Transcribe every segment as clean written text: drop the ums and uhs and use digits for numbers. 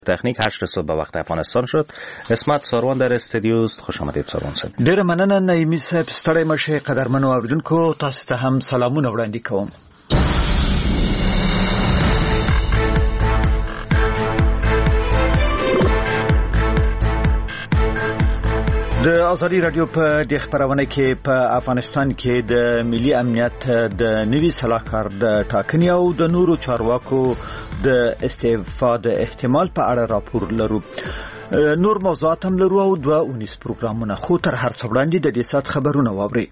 تکنیک 8 صبح به وقت افغانستان شد. اسمت ساروان در استودیو است. خوش آمدید ساروان صاحب. ډیر مننه نایمی صاحب، ستړی مشه. قدرمنو اوریدونکو، تاسو ته هم سلامونه وړاندې کوم. د ازادي رادیو په د خبرونه کې په افغانستان کې د ملي امنیت د نوي صلاحکار د ټاکنې او د نورو چارواکو د استعفا د احتمال په اړه راپور لرو. نور موضوعات هم لرو او 2 پروګرامونه، خو تر هر څه وړاندې د دې سات خبرونه واوري.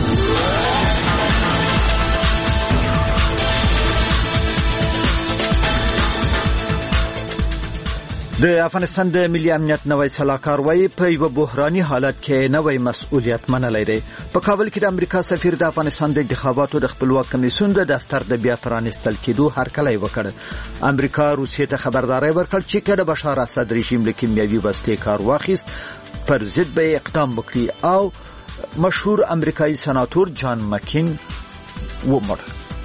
د افغانستان د ملي امنیت نوی صلاحکار وايي په یو بحراني حالت کې نوی مسؤلیت منلای دی. په کابل کې د امریکا سفیر د افغانستان د انتخاباتو د خپلواک کمیسیون د دفتر د بیا پرانستل کېدو هرکلی وکړ. امریکا روسیې ته خبرداري ورکړه چې کله بشار اسد رژیم له کیمیاوي وسلې کار واخیست پر ضد به اقدام وکړي او مشهور امریکایي سناتور جان مکین ومړ.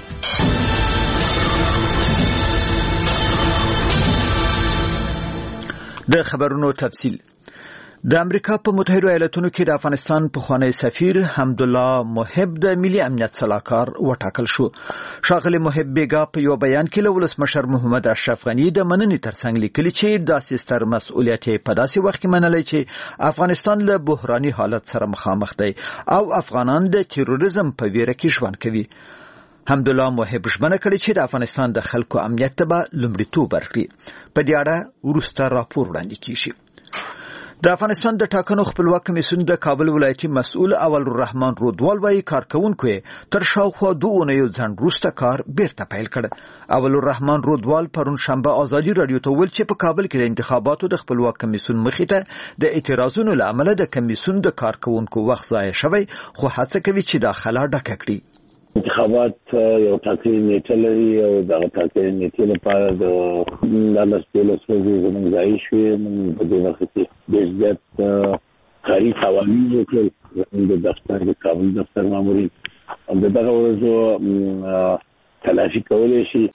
د خبرونو تفصیل. د امریکا په متحده ایالاتونو کې د افغانستان پخوانی سفیر حمدالله محب د ملي امنیت صلاحکار وټاکل شو. ښاغلی محب بیګا په یو بیان کې له ولسمشر محمد اشرف غنی د مننې ترڅنګ لیکلي چې داسې ستر مسؤلیت په داسې وخت کې منلی چې افغانستان له بحراني حالت سره مخامخ دی او افغانان د تیروریزم په ویره کې ژوند کوي. حمدالله محب ژمنه کړې چې د افغانستان د خلکو امنیت ته به لومړیتوب ورکړي. په دې اړه وروسته راپور وړاندې کیږي. د افغانستان د ټاکنو خپلواک کمیسیون د کابل ولایتي مسؤل اول الرحمن رودوال وايي کارکونکو تر شاوخوا 2 اونیو ځنډ وروسته کار بیرته پیل کړ. اول الرحمن رودوال پرون شنبه ازادي رادیو ته ویل چې په کابل کې د انتخاباتو د خپلواک کمیسیون مخې ته د اعتراضونو له امله د کمیسیون د کارکونکو وخت ضایع شوی، خو هڅه کوي چې داخله ډکه کړي. انتخابات یو ټاکلې نیټه لري او دا ټاکلې نیټه لپاره د لاسپولیس زموږ ځای شوی. موږ په دې وخت کې د زیات کاري قوانین وکړل. د دفتر د کابل دفتر مامورین دغه ورځو تلافي کولای شي.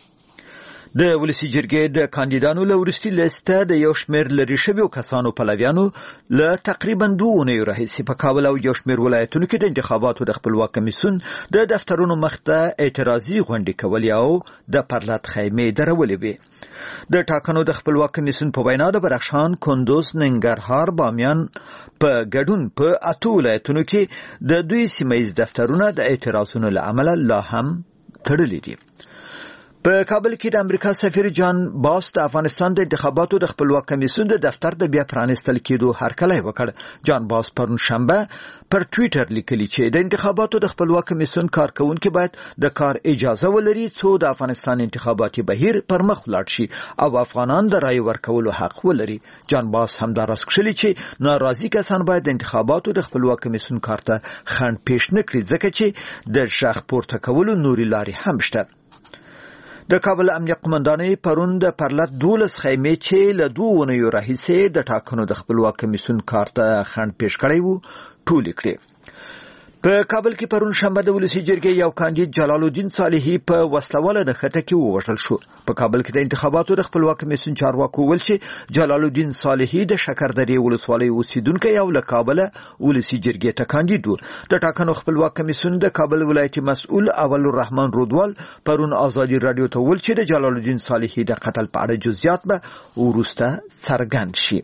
د ولسی جرګې د کاندیدانو له وروستي لیسته د یو شمېر لري شویو کسانو پلویانو له تقریبا 2 اونیو راهیسې په کابل او یو شمېر ولایتونو کې د انتخاباتو د خپلواک کمیسیون د دفترونو مخته اعتراضي غونډې کولې او د پرلط خیمې درولې وې. د ټاکنو د خپلواک کمیسیون په وینا د بدخشان، کندوز، ننګرهار، بامیان په ګډون په 8 ولایتونو کې د دوی سیمایي دفترونه د اعتراضونو له امله لا هم تړلي دي. په کابل کې د امریکا سفیر جان باس د افغانستان د انتخاباتو د خپلواک کمیسیون د دفتر د بیا پرانستل کېدو هرکلی وکړ. جان باس پرون شنبه پر ټویټر لیکلی چې د انتخاباتو د خپلواک کمیسیون کارکونکو باید د کار اجازه ولري څو د افغانستان انتخاباتي بهیر پر مخ ولاړ شي او افغانان د رای ورکولو حق ولري. جان باس هم دا راز کړی چې ناراضي کسان باید د انتخاباتو د خپلواک کمیسیون کار ته خنډ پیش نه کړي ځکه چې د شخ پورته کولو نوري لارې هم شته. د کابل امنیه قومندانۍ پرون د پرلط 12 خیمې چې له 2 اونیو راهیسې د ټاکنو د خپلواک کمیسیون کار ته خنډ پیش کړی وو ټولې کړې. په کابل کې پرون شنبه د ولسی جرګې یو کاندید جلال الدین صالحي په وسلواله نښته کې ووژل شو. په کابل کې د انتخاباتو د خپلواک کمیسیون چارواکو ویل چې جلال الدین صالحي د شکردرې ولسوالۍ اوسیدونکی او له کابل ولسی جرګې ته کاندید و. د ټاکنو خپلواک کمیسیون د کابل ولایتي مسؤل اول الرحمن رودوال پرون ازادي رادیو ته ویل چې د جلال الدین صالحي د قتل په اړه جزئیات به وروسته څرګند شي.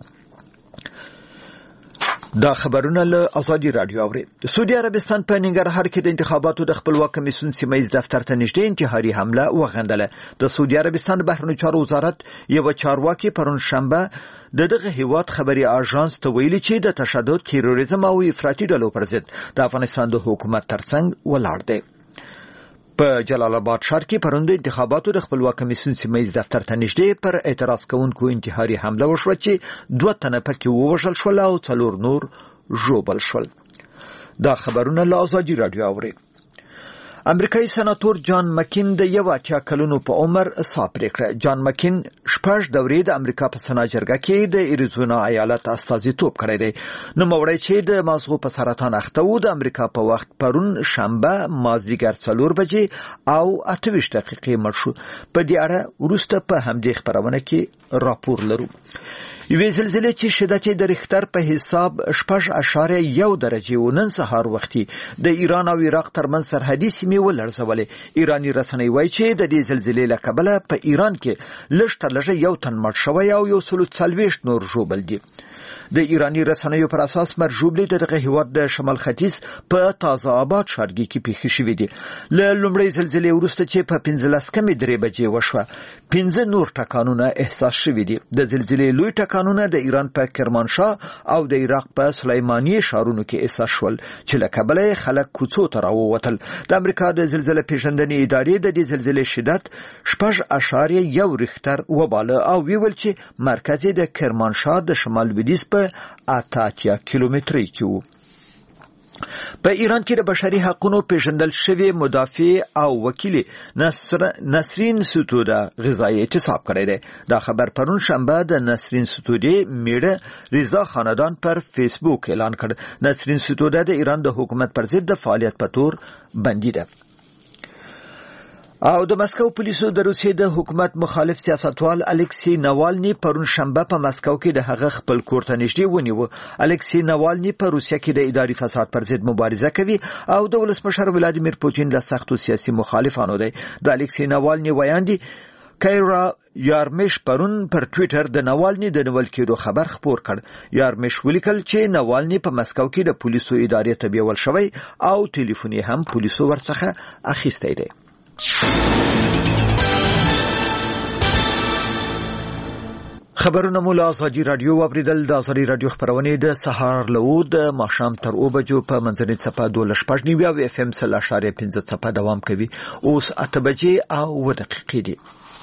دا خبرونه له ازادي رادیو اوري. سعودي عربستان په ننګرهار کې د انتخاباتو د خپلواک کمیسیون سیمایي دفتر ته نږدې انتحاري حمله وغندله. د سعودي عربستان بهرنیو چارو وزارت یو چارواکي پرون شنبه دغه هیواد خبري اژانس ته ویلي چې د تشدد، تیروریزم او افراطي ډلو پر ضد د افغانستان د حکومت ترڅنګ ولاړ دی. په جلال آباد ښار کې پرون د انتخاباتو د خپلواک کمیسیون سیمایي دفتر ته نږدې پر اعتراض کوونکو انتحاري حمله وشوه چې 2 تنه پکې ووژل شول او 4 نور ژوبل شول. دا خبرونه له ازادي رادیو اوري. امریکایي سناتور جان مکین د 80 کلونو په عمر سا پرېکړه. جان مکین 6 دورې د امریکا په سنا جرګه کې د اریزونا ایالت استازیتوب کړی دی. نو موري چې د مازغو په سرطان اخته و د امریکا په وخت پرون شنبه مازدیګر 4 بجې او 28 دقیقې مړ شو. په دې اړه وروسته په همدې خبرونه کې راپور لرو. یوې زلزلې چې شدت یې د ریختر په حساب 6.1 درجه و نن سهار وختي د ایران او عراق ترمنځ سرحدي سیمې ولړزولې. ایرانی رسنۍ وایي چې د دې زلزلې له کبله په ایران کې لږ تر لږه 1 تن مړ شوی او 140 نور ژوبل دي. د ایرانی رسنیو پر اساس مرجوبلی دغه هیواد د شمال ختیځ په تازه آباد ښارګي کې پیښې شوې دي. له لومړۍ زلزلې وروسته چې په 15 بجې وشوه 15 نور ټکانونه احساس شوي دي. د زلزلې لوی ټکانونه د ایران په کرمانشاه او د عراق په سلیمانیه ښارونو کې احساس شول چې له کبله خلک کوڅو ته راووتل. د امریکا د زلزلې پیژندنې ادارې د دې زلزلې شدت 6.1 ریختر وباله او ویل چې مرکز یې د کرمانشاه د شمال لویدیځ په 88 کیلومتري کې وو. په ایران کې د بشري حقوقو پیژندل شوی مدافع او وکیل نسرین ستوده غذایی اعتصاب کړی دی. دا خبر پرون شنبه د نسرین ستوده میړه رضا خاندان پر فیسبوک اعلان کړ. نسرین ستوده د ایران د حکومت پر ضد د فعالیت په تور بندي ده. او د مسکو پولیسو د روسیې د حکومت مخالف سیاستوال الکسی ناوالني پرون شنبه په مسکو کې د هغه خپل کور ته نږدې ونیو. الکسی ناوالني په روسیه کې د اداري فساد پر ضد مبارزه کوي او د ولسمشر ولادیمیر پوتین له سختو سیاسي مخالفانو دی. د الکسی ناوالني ویاندي کایرا یارمیش پرون پر ټوئیټر د ناوالني د نیول کېدو خبر خپور کړ. یارمیش ولیکل چې ناوالني په مسکو کې د پولیسو ادارې ته بیول شوی او ټلیفوني هم پولیسو ورڅخه اخیستی دی. خبرونه مو له ازادي رادیو واوریدل. د ازادي رادیو خبرونه د سهار له د ماښام تر 2 بجو په منځنۍ څپه 12.9 او اف ام 0.5 څپه دوام کوي. اوس 8 بجې او 2 دقیقې دي.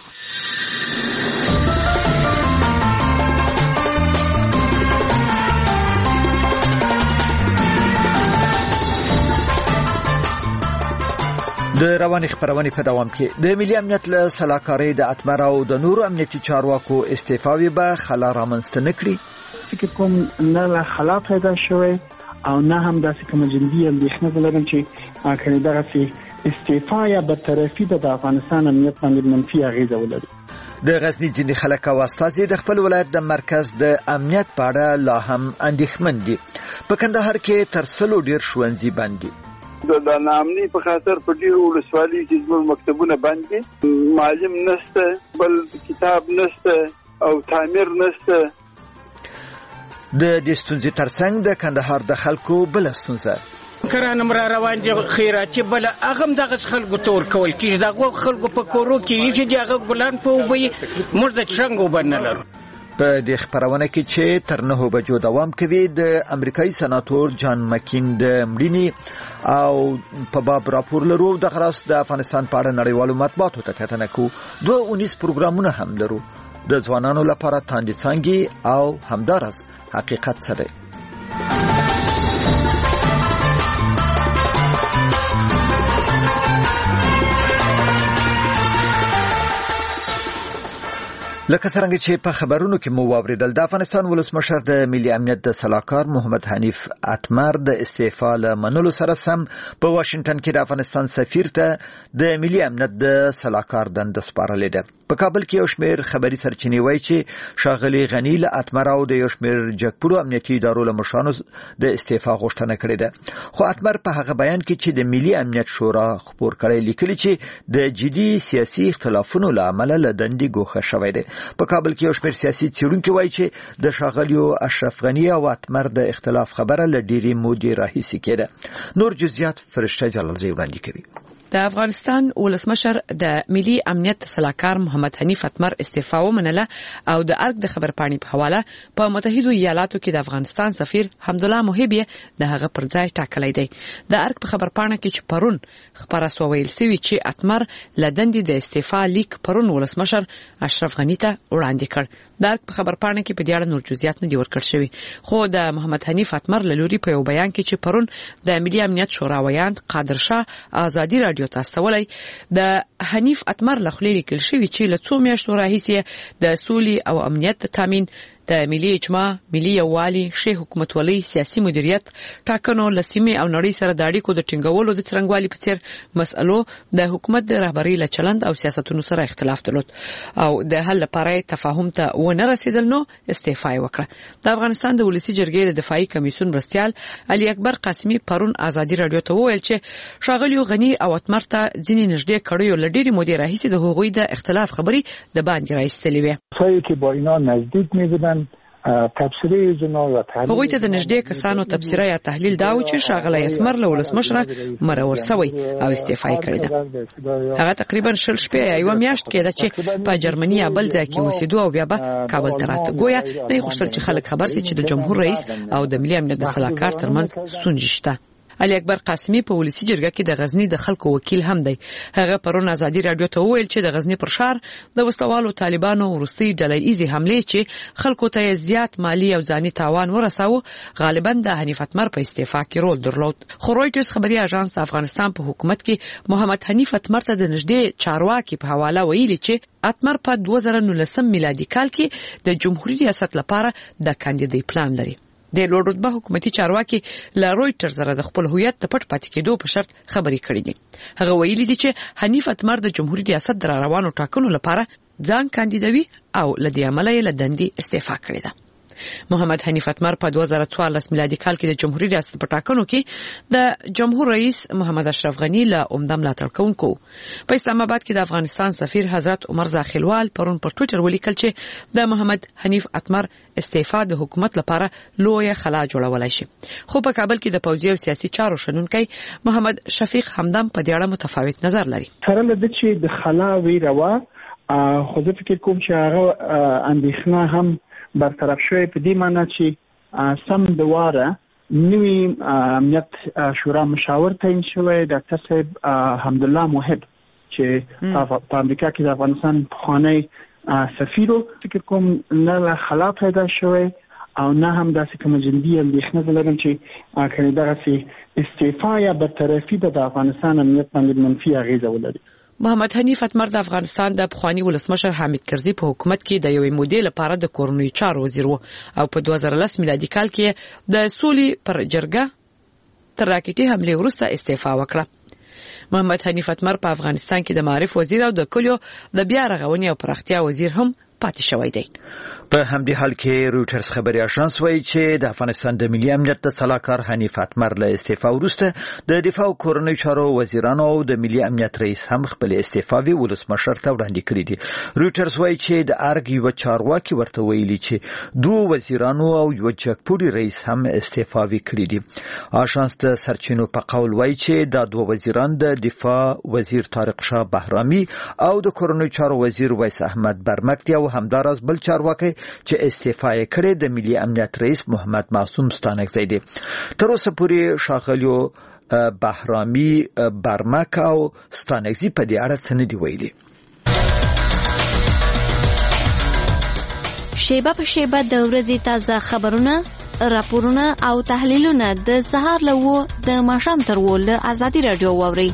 د رواني خبرونه په دوام کې د ملي امنیت له سلاکارۍ د اتمر او د نورو امنیتي چارواکو استعفاوي به خلا رامنځته نکړي. فکر کوم نه له خلا پیدا شوی او نه هم داسې کوم جدي اندېښنه لرم چې کله دغه استعفا یا برطرفي د افغانستان امنیت باندې منفي اغیزه ولري. د غزنی ځینې خلک او استازي د خپل ولایت د مرکز د امنیت په اړه لا هم اندېښمن دي. په کندهار کې تر 100 ډیر ښوونځي بند دي. د نامني په خاطر په ډیرو ولسوالۍ کې زموږ مکتبونه بند دي. معلم نشته، بل کتاب نشته او تعمیر نشته. د دې ستونزې ترڅنګ د کندهار د خلکو بل ستونزه کرانم را روان دي خیراتي بل اغم دغه خلکو تور کول کیږي. دغه خلکو په کورو کې چې دغه ګلان په وبي مرده څنګه وبنلر. په دې خبرونه کې چې تر 9 بجو دوام کوي د امریکایي سناتور جان مکین د مړینې او په باب راپور لرو. د خلاص د افغانستان په اړه نړیوالو مطبوعاتو ته کتنه کوو. 219 پروګرامونه هم لرو د ځوانانو لپاره تاندې څنګه او همدارس حقیقت سره. لکه څنګه چې په خبرونو کې مو واوریدل د افغانستان ولسمشر د ملي امنیت د سلاکار محمد حنیف اتمر د استعفا له منلو سره سم په واشنگټن کې د افغانستان سفیر ته د ملي امنیت د سلاکار دنده سپارلې ده. په کابل کې یو شمېر خبري سرچینې وایي چې ښاغلي غنی له اتمر او د یو شمېر جګپورو امنیتي ادارو له مشرانو د استعفا غوښتنه کړې ده. خو اتمر په هغه بیان کې چې د ملي امنیت شورا خبر کړی لیکلي چې د جدي سیاسي اختلافونو له امله له دندې ګوښه شوی دی. په کابل کې یو شمېر سیاسي څېړونکي وایي چې د ښاغلیو اشرف غنی او اتمر د اختلاف خبره له ډېرې مودې راهیسې کېده. نور جزئیات فرشته جلالزی وړاندې کوي. د افغانستان ولسمشر د ملي امنیت سلاکار محمد حنیف اتمر استعفا ومنله او د ارګ د خبرپاڼې په حواله په متحده ایالاتو کې د افغانستان سفیر حمدالله محبی د هغه پر ځای ټاکلی دی. د ارګ په خبرپاڼه کې چې پرون خبره سو ویل سوي چې اتمر لدندې د استعفا لیک پرون ولسمشر اشرف غنی ته وړاندې کړ. د ارګ په خبرپاڼه کې په دې اړه نور جزئیات نه دي ورکړل شوي. خو د محمد حنیف اتمر له لوري په یو بیان کې چې پرون د ملي امنیت شورا ویاند قادر شاه ازادي رادیو ته استولای د حنیف اتمر لخوا لیکل شوی چې له 2 میاشتو راهیسې د سولې او امنیت تامین د ملي اجماع، ملي یووالي، ښه حکومتولۍ، سیاسي مدیریت، ټاکنو، لسیمې او نړۍ سره د اړیکو د ټینګولو د څرنګوالي په څیر مسألو د حکومت د رهبرۍ له چلند او سیاستونو سره اختلاف درلود او د حل لپاره تفاهم ته ونه رسیدل، نو استعفا وکړه. د افغانستان د ولسی جرګې د دفاعي کمیسیون مرستیال علي اکبر قاسمي پرون ازادي رادیو ته وویل چې ښاغلي غنی او اتمر ته ځینې نږدې کړیو لډيري مودې راهیسې د هغوی د اختلاف خبري د باندې راایستلې وي. څوک چې با اینا نزدیک می‌بودن تبصره جنا و تحلیل هغوی ته د نږدې کسانو تبصره یا تحلیل داو چې ښاغلی اتمر له ولسمشره مرور شوی او استعفا یې کړې ده. هغه تقریبا 6 شپې یا یو میاشت کېده چې په جرمني یا بل ځای کې اوسېدو او بیا به کابل ته راته. ګویا نه غوښتل چې خلک خبر شي چې د جمهور رئیس او د ملي امنیت د سلاکار ترمنځ ستونزې شته. علي اکبر قاسمي په ولسی جرګه کې د غزنی د خلکو وکیل هم دی. هغه پرون ازادي رادیو ته وویل چې د غزنی پر شهر د وسلوالو طالبانو ورستي ډله‌ایزي حمله چې خلکو ته زیات مالی او ځاني تاوان ورساوه غالبا د حنیف اتمر په استعفا کې رول درلود. خو رويټرز خبري اژانس د افغانستان په حکومت کې محمد حنیف اتمر ته د نږدې چارواکي په حواله ویلي چې اتمر په 2019 میلادي کال کې د جمهوریت ریاست لپاره د کاندیدای پلان لري. د لوړ رتبه حکومتي چارواکي له رويټرز سره د خپل هویت د پټ پاتې کېدو په شرط خبرې کړې دي. هغه ویلي دي چې حنیف اتمر د جمهوریت ریاست در روانو ټاکنو لپاره ځان کاندیدوي او لدې عمله له دندې استعفا کړې ده. محمد حنیف اتمر په 2014 میلادي کال کې د جمهوریت ریاست په ټاکنو کې د جمهور رئیس محمد اشرف غنی له عمده ملاتړ کوونکو. په اسلام آباد کې د افغانستان سفیر حضرت عمر زاخیلوال پرون پر ټوئیټر ولیکل چې د محمد حنیف اتمر استعفا د حکومت لپاره لوی خلا جوړولای شي. خو په کابل کې د پوځي او سیاسي چارو شنونکي محمد شفیق حمدان په دې اړه متفاوت نظر لري. سره د چې د خلا وی روا خو زه فکر کوم چې هغه اندېښنه هم برطرف شوی په دې معنی چې سم د واره نوی امنیت شورا مشاور تعیین شوی ډاکټر صاحب حمدالله محب چې په امریکا کې د افغانستان پخوانی سفیرو فکر کوم نه خلا پیدا شوی او نه هم داسې کوم جندي اندېښنه لرم چې کله دغه استعفا یا برطرفي د افغانستان امنیت باندې منفي اغیزه ولري. محمد حنیف اتمر د افغانستان د پخوانی ولسمشر حامد کرزي په حکومت کې د یوې مودې لپاره د کورنۍ چارو وزیر و او په 2010 میلادي کال کې د سولې پر جرګه تر راکټي حمله وروسته استعفا وکړه. محمد حنیف اتمر په افغانستان کې د معارف وزیر او د کلیو د بیا رغونې او پراختیا وزیر هم پاتې شوی دی. په همدې حال کې رويټرز خبري اژانس وایي چې د افغانستان د ملي امنیت د سلاکار حنیف اتمر له استعفا وروسته د دفاع او کورنۍ چارو وزیرانو او د ملي امنیت رئیس هم خپل استعفاوي ولسمشر ته وړاندې کړې دي. رويټرز وایي چې د ارګ یو چارواکي ورته ویلي چې دوه وزیرانو او یو جګپوري رئیس هم استعفاوي کړې دي. اژانس د سرچینو په قول وایي چې دا دوه وزیران د دفاع وزیر طارق شاه بهرامي او د کورنۍ چارو وزیر ویس احمد برمک دی او همداراز بل چارواکي چې استعفا یې کړې د ملي امنیت رئیس محمد معصوم ستانکزی دی. تر اوسه پورې ښاغلیو بهرامي، برمک او ستانکزی په دې اړه څه نه دي ویلي. شیبه په شیبه د ورځې تازه خبرونه، راپورونه او تحلیلونه د سهار له 9 د ماښام تر 10 له ازادي رادیو واورئ.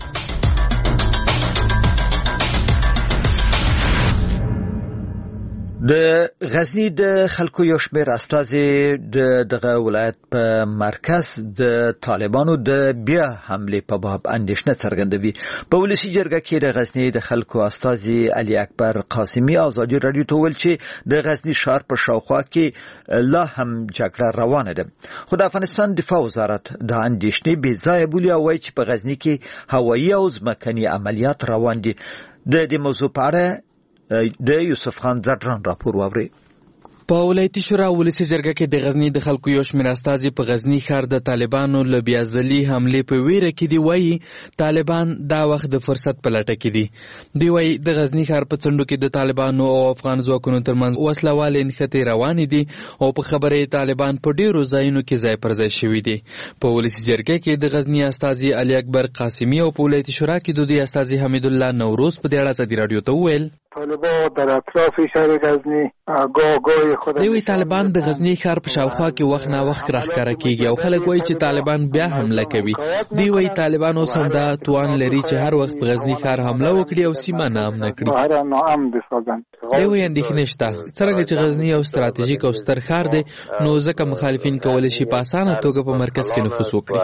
د غزنی د خلکو یو شمېر استازي دغه ولایت په مرکز د طالبانو د بیا حمله په باب اندېښنه څرګندوي. په ولسی جرګه کې د غزنی د خلکو استازي علي اکبر قاسمي ازادي رادیو ته ویل چې د غزنی ښار په شاوخوا کې لا هم جګړه روانه ده. خو د افغانستان دفاع وزارت د اندېښنې بې ځایه بولي او وایي چې په غزنی کې هوایي او ځمکني عملیات روان دي. د دې موضوع په اړه د یوسف خان زرجان راپور واوري. په ولایتي شورا ولسی جرګه کې د غزنی د خلکو یو شمېر استازي په غزنی ښار د طالبانو له بیا ځلي حمله په ویره کې دی وایي طالبان دا وخت د فرصت په لټه کې دي. دی وایي د غزنی ښار په څنډو کې د طالبانو او افغان ځواکونو ترمنځ وسلوال نښتې روانې دي او په خبره طالبان په ډیرو ځایونو کې ځای پر ځای شوي دي. په ولسی جرګه کې د غزنی استازي علي اکبر قاسمي او په ولایتي شورا کې د دوی استازي حمید الله نوروز په دې اړه ازادي رادیو ته وویل طالبان در اطراف شهر غزنی گاه خود دوی طالبان د غزنی ښار په شاوخوا کې وخت نا وخت راښکاره کیږي او خلک وایي چې طالبان بیا حمله کوي. دوی وایي طالبان اوس هم دا توان لري چې هر وخت په غزنی ښار حمله وکړي او سیمه ناامنه کړي. دوی اندېښنې شته څرنګه چې غزنی یو ستراتیژیک او ستر ښار دی نو ځکه مخالفین کولی شي په اسانه توګه په مرکز کې نفوذ وکړي.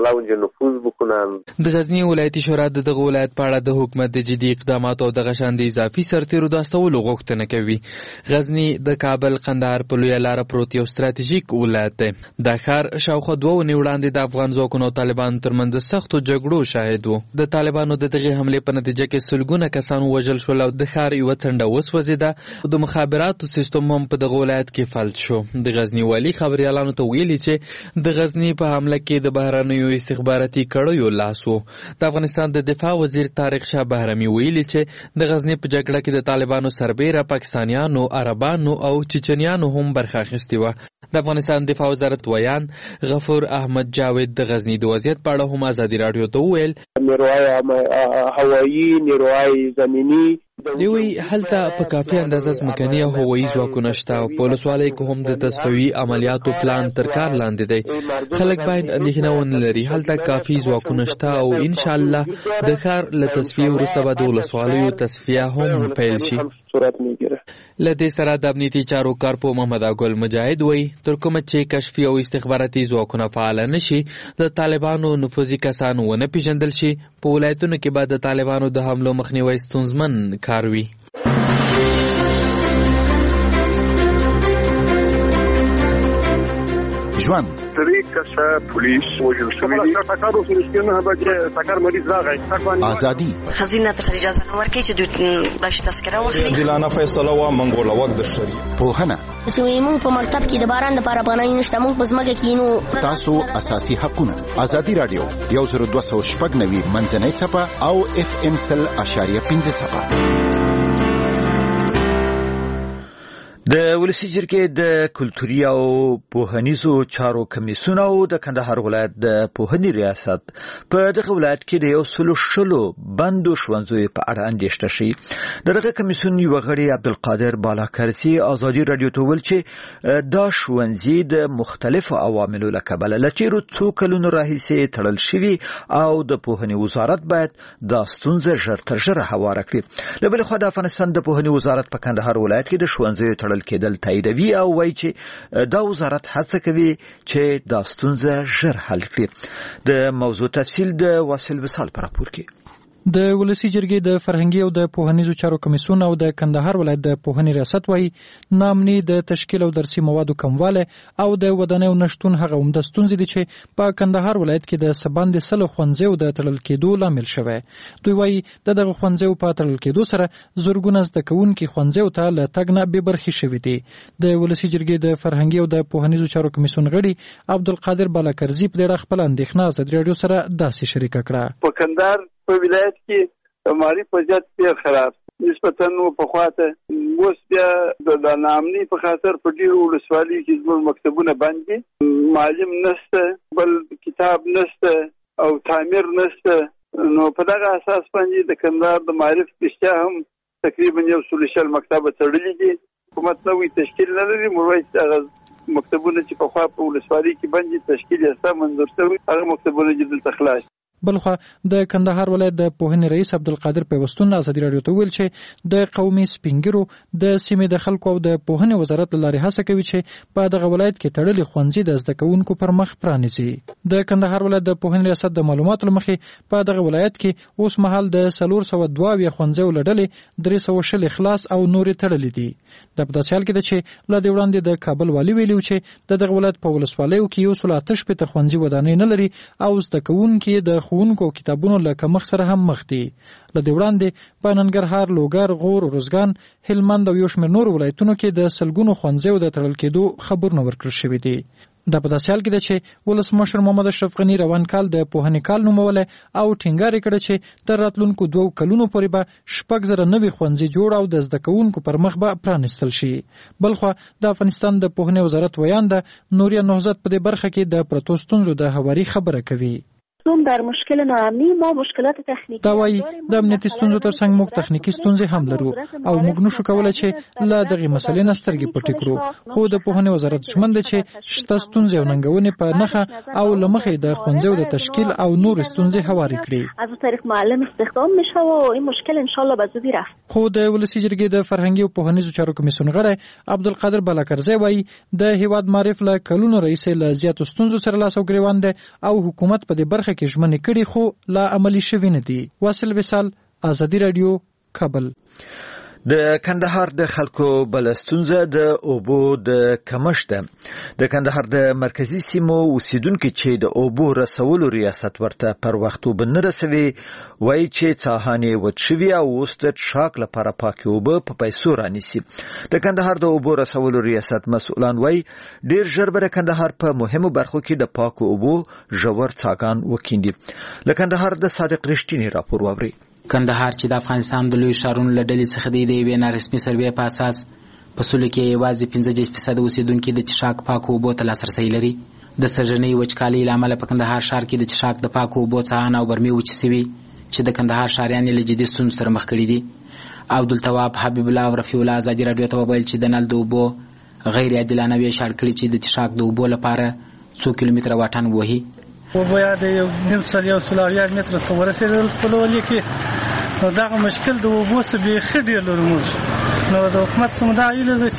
د غزنی ولایتي شورا دغه ولایت په اړه د حکومت د جدي اقداماتو او دغه شان د اضافي سرتیرو د استولو غوښتنه کوي. غزنی د کابل قندهار په لویه لاره پروت یو ستراتیژیک ولایت دی. دا ښار شاوخوا 2 اونۍ وړاندې د افغان ځواکونو او طالبانو ترمنځ د سختو جګړو شاهد و. د طالبانو د دغې حملې په نتیجه کې سلګونه کسان وژل شول او د ښار یوه څنډه وسوځېده او د مخابراتو سیستم هم په دغه ولایت کې فلج شو. د غزنی والي خبریالانو ته ویلي چې د غزنی په حمله کې د بهرنیو استخباراتي کړیو لاس و. د افغانستان د دفاع وزیر طارق شاه بهرامي ویلي چې د غزنی په جګړه کې د طالبانو سربیره پاکستانیانو، عربانو او چچنیانو هم برخه اخیستې وه. د افغانستان دفاع وزارت ویان غفور احمد جاوید د غزنی د وضعیت په اړه هم ازادي راډیو ته وویل نیروهای هوایی، نیروهای زمینی دوی هلته په کافي اندازه ځمکني او هوایي ځواکونه شته او په ولسوالۍ کې هم د تصفیوي عملیاتو پلان تر کار لاندې دی. خلک باید اندېښنه ونه لري. هلته کافي ځواکونه شته او انشاءالله د ښار له تصفیې وروسته به د ولسوالیو تصفیه هم پیل شي. له دې سره د امنیتي چارو کارپو محمد اګل مجاهد وایي تر کومه چې کشفي او استخباراتي ځواکونه فعال نه شي د طالبانو نفوذي کسان ونه پیژندل شي په ولایتونو کې به د طالبانو د حملو مخنیوی ستونزمن کار وي. ژوند پولیس وجل شوی ازادي خزینه ته اجازه نه ورکړي چې دوی داش تذکره واخلي. دلانه فیصله و منګول وخت د شری په هنه چې موږ په مکتب کې د باران لپاره پناه نشته. موږ په ځمکه کې نو تاسو اساسي حقونه. ازادي رادیو 102.9 منځنۍ صفه او FM 100.5 صفه. د ولسی جرګې د کلتوري او پوهنیزو چارو کمیسیون او د کندهار ولایت د پوهنې ریاست په دغه ولایت کې د 100 بندو ښوونځیو په اړه اندېښنه شي. دغه کمیسیون یو غړي عبدالقادر بالاکرزي ازادي رادیو ته ویل چې دا ښوونځي د مختلفو عواملو له کبله له تیرو څو کلونو راهیسې تړل شوي او د پوهنې وزارت باید دا ستونزه ژر تر ژره هواره کړي. له بلې خوا د افغانستان د پوهنې وزارت په کندهار ولایت کې د ښوونځیو تړل کېدل تاییدوي او وایي چې دا وزارت هڅه کوي چې دا ستونزه ژر حل کړي. د موضوع تفصیل د واصل وصال په راپور کې. د ولسی جرګې د فرهنګي او د پوهنیزو چارو کمیسیون او د کندهار ولایت د پوهنې ریاست وایي نامني د تشکیل او درسي موادو کمواله او د ودانیو نشټون هغه هم د ستونزې دي چې په کندهار ولایت کې د سباند سل ښوونځیو د تړل کېدو لامل شوی. دوی وایي دغه ښوونځیو په تړل کېدو سره زورګونه زده کوونکي ښوونځیو ته له تګ نه بې برخې شوي دي. د ولسی جرګې د فرهنګي او د پوهنیزو چارو کمیسیون غړي عبدالقادر بالاکرزي په دې اړه خپل اندېښنه ازادي رادیو سره داسې شریکه کړه. په کندهار په ولایت کې مالی وضعیت ډېر خراب نسبتاً په خواته اوس بیا د نامني په خاطر په ډېرو ولسوالۍ کې زموږ مکتبونه بند دي. معلم نشته، بل کتاب نشته او تعمیر نشته. نو په دغه اساس باندې د کندهار د معارف اشتیا هم تقریبا 100 مکتبه تړلي دي. حکومت نوې تشکیل نه لري. موږ هغه مکتبونه چې په خوا په ولسوالۍ کې بند دي تشکیل یې منظور شوی هغه مکتبونه چې دلته خلاص. بلخوا د کندهار ولایت د پوهنې رئیس عبدالقادر پیوستون ازادي رادیو ته ویل چې د قومي سپینګرو د سیمې د خلکو او د پوهنې وزارت لارې هڅه کوي چې په دغه ولایت کې تړلي ښوونځي د زده کوونکو پر مخ پرانیزي. د کندهار ولایت د پوهنې ریاست د معلوماتو لمخې په دغه ولایت کې اوس مهال د 402 ښوونځیو له ډلې 300 خلاص او نورې تړلي دي. د په داسې حال کې ده چې له دې وړاندې د کابل والي ویلي چې د دغه ولایت په ولسوالیو کې 188 ښوونځي ودانۍ نه لري او زده کوونکي د ښوونکو کتابونو له کمښت سره هم مخ دي. له دې وړاندې په ننګرهار، لوګر، غور، روزګان، هلمند او یو شمېر نورو ولایتونو کې د سلګونو ښوونځیو د تړل کېدو خبرونه ورکړل شوي دي. دا په داسې حال کې ده چې ولسمشر محمد اشرف غني روان کال د پوهنې کال نومولی او ټینګار یې کړی چې تر راتلونکو 2 کلونو پورې به 6,000 نوي ښوونځي جوړ او د زده کوونکو پر مخ به پرانیستل شي. بلخوا د افغانستان د پوهنې وزارت ویان ده نوریا نهضت په دې برخه کې د پرتو ستونزو د هواري خبره کوي. خصوصا در مشکل ناامنی ما مشکلات تخنیکی دا وایي د امنیتي ستونزو ترڅنګ موږ تخنیکی ستونزې هم لرو او موږ نشو کولای چې له دغه مسلې نه سترګې پټې کړو خو د پوهنې وزارت ژمن دی چې شته ستونزې او ننګونې په نښه او له مخې د ښوونځیو د تشکیل او نور ستونزې هوارې کړي. از طریق معلم استخدام میشه و این مشکل ان شاء الله به زودی رفع. خو د ولسی جرګې د فرهنګي او پوهنیزو چارو کمیسیون غړی عبدالقادر بالاکرزی وایي د هیواد معرف له کلونو رئیس له زیاتو ستونزو سره لاس او ګریوان دی او حکومت په دې برخه کې ژمنې کړي خو لا عملي شوي نه دي. واصل وصال، ازادي رادیو، کابل. د کندهار د خلکو بل ستونزه د اوبو د کمښت ده. د کندهار د مرکزی سیمو اوسیدونکو چې د اوبو رسولو ریاست ورته پر وخت وبنه رسوي وایي چې څاهانې وچوي او اوس د څښاک لپاره پاکې اوبه په پیسو رانیسي. د کندهار د اوبو رسولو ریاست مسؤلان وایي ډیر ژر به د کندهار په مهمو برخو کې د پاکو اوبو ژور څاګان وکیندي. له کندهار د صادق رښتینی راپور واوري. کندهار چې د افغانستان د لوی ښارونو له ډلې څخه دی د یوې نارسمي سروې په اساس په سلو کې یوازې 15% اوسیدونکي د څښاک پاکو اوبو ته لاسرسی لري. د سږنۍ وچکالۍ له امله په کندهار ښار کې د څښاک د پاکو اوبو څاهان او برمې وچې سوي چې د کندهار ښاریان له جدي ستونزو سره مخ کړي دي. عبدالتواب حبیب الله او رفیع الله ازادي راډیو ته وویل چې د نل د اوبو غیر عادلانه ویش اړ کړي چې د څښاک د اوبو لپاره 100 کیلومتره واټن وهي. و باید یو نیم سل یو سل اویا متره ته ورسېدل خپلولې کې نو دغه مشکل د اوبو څخه بیخي ډېر لرو موږ. نو د حکومت څخه دا هیله ده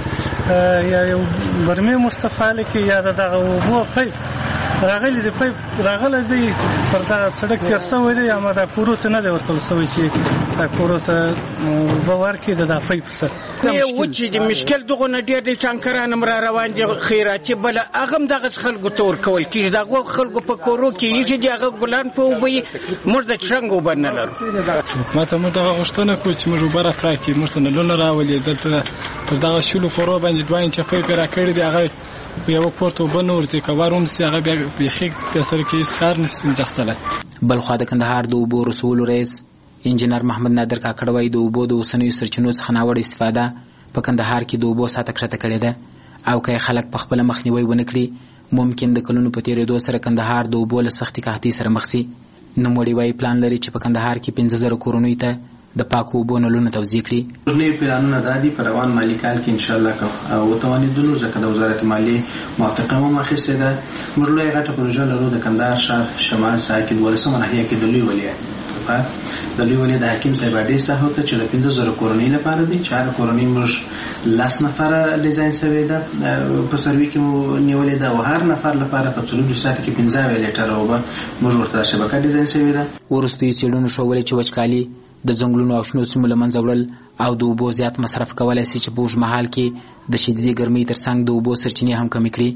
چې یا یو برمې مستفاله کې یا دغه اوبو پیپ راغلی دی پیپ راغلی دی پر دغه سړک تېر شوی دی اما دا کورو ته نه دی ورکړل شوی چې دا کورو ته اوبه ورکړي د دغه پیپ سره. وچې دي مشکل دغه نه ډېر دی ټانکران هم را روان دي خیراتي بله هغه هم دغه خلکو ته ورکول کېږي. د هغو خلکو په کورو کې ایښي دي هغه ګلان په اوبه یې موږ د څښنګ اوبه نه لرو. حکومت ته موږ دغه غوښتنه کوو چې موږ اوبه راکړي موږ ته نلونه راولي دلته تر دغه شلو کورو باندې 2 انچه پیپ یې راکړي دي هغه یو کور ته اوبه نه ورځي که ور ومسي هغه بیا بیخي د سره کې هېڅ کار نشي مجخصلی. بل خوا د کندهار د اوبو رسولو رئیس انجینر محمد نادر کاکړ وایي د اوبو د اوسنیو سرچینو څخه ناوړه استفاده په کندهار کې د اوبو سطحه کښته کړې ده او که خلک په خپله مخنیوی ونه کړي ممکن د کلونو په تېرېدو سره کندهار د اوبو له سختې قحطۍ سره مخ شي. نوموړي وایي پلان لري چې په کندهار کې 15,000 کورنیو ته د پاکو اوبو نلونه توزیع کړي. نوي پلانونه دا دي په روان مالي کال کې انشاءالله که وتوانېدلو ځکه د وزارت مالیې موافقه هم اخیستې ده. موږ لویه غټه پروژه لرو د کندهار ښار شمال ساحه کې 12مه ناحیه کې د لوی ولیعت د لوی ولایت د حکیم صاحب اډې ساحه ته چې د 15,000 کورنۍ لپاره دي چې هر کورنۍ موږ 10 نفره ډیزاین شوی ده په سروي کې مو نیولې ده او هر نفر لپاره په 24 ساعت کې 15 لیټر اوبه موږ ورته شبکه ډیزاین شوی ده. وروستیو څېړنو ښودلې چې وچکالي د ځنګلونو او شنو سیمو له منځه وړل او د اوبو زیات مصرف کولی شي چې په اوږد مهال کې د شدیدې ګرمۍ ترڅنګ د اوبو سرچینې هم کمې کړي.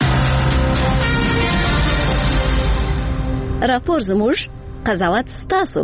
راپور زموږ قضاوت ستاسو.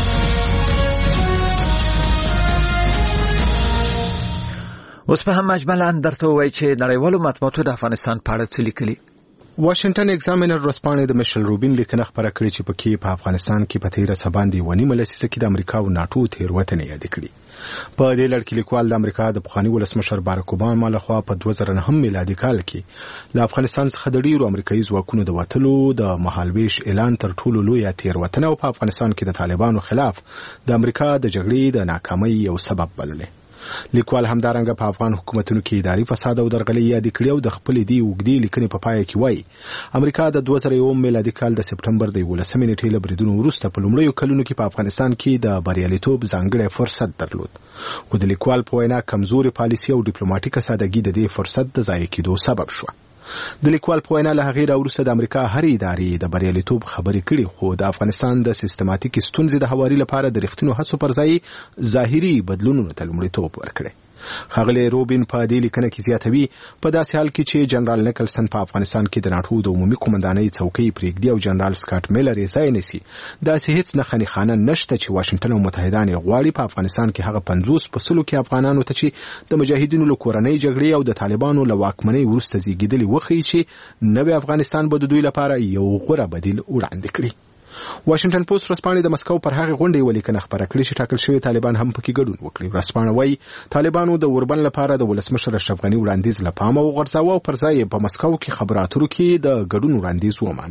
اوس په هم مجملا درته وایي چې نړیوالو مطبوعاتو د افغانستان په اړه څه لیکلي. واشنگټن ایگزامینر ورځپاڼې د میشل روبین لیکنه خپره کړې چې پکې په افغانستان کې په تیره څه باندې 1.5 لسیزه کې د امریکا او ناټو تېروتنې یادې کړې. په دې لړ کې لیکوال د امریکا د پخواني ولسمشر باراک اوباما لخوا په 2009 میلادي کال کې له افغانستان څخه د ډیرو امریکایي ځواکونو د وتلو د مهالویش اعلان تر ټولو لویه تېروتنه او په افغانستان کې د طالبانو خلاف د امریکا د جګړې د ناکامۍ یو سبب بللې. لیکوال همدارنګه په افغان حکومتونو کې اداري فساد او درغلي یادې کړې او د خپل دی وګړي لیکنې په پای کې وایي امریکا د 2001 میلادي کال د سپټمبر د 11 نیټې له بریدونو وروسته په لومړیو کلونو کې په افغانستان کې د بریالیتوب ځانګړی فرصت درلود خو د لیکوال په وینا کمزوري پالیسي او ډیپلوماټیکه سادهګي د دې فرصت د ضایع کېدو سبب شو. د لیکوال په وینا له هغې راوروسته د امریکا هرې ادارې د بریالیتوب خبرې کړي خو د افغانستان د سیستماتیکي ستونزې د هواري لپاره د رښتینو هڅو پر ځای ظاهري بدلونونو ته لومړیتوب ورکړی. ښاغلی روبین په دې لیکنه کې زیاتوي په داسې حال کې چې جنرال نیکلسن په افغانستان کې د ناټو د عمومي قومندانۍ څوکۍ پرېږدي او جنرال سکاټ میلر یې ځای نیسي داسې هیڅ نښه نښانه نشته چې واشنګټن او متحدان یې غواړي په افغانستان کې هغه 50% کې افغانانو ته چې د مجاهدینو له کورنۍ جګړې او د طالبانو له واکمنۍ وروسته زیږېدلي وښیي چې نوی افغانستان به د دوی لپاره یو غوره بدیل وړاندې کړي. واشنگټن پوسټ ورځپاڼې د مسکو پر هغه غونډې ولیکنه خبره کړې چې ټاکل شوی طالبان هم پکې ګډون وکړي. ورځپاڼه وایي طالبانو د اوربند لپاره د ولسمشر اشرف غني وړاندیز له پامه وغورځاوه او پر ځای په مسکو کې خبرو اترو کې د ګډون وړاندیز ومانه.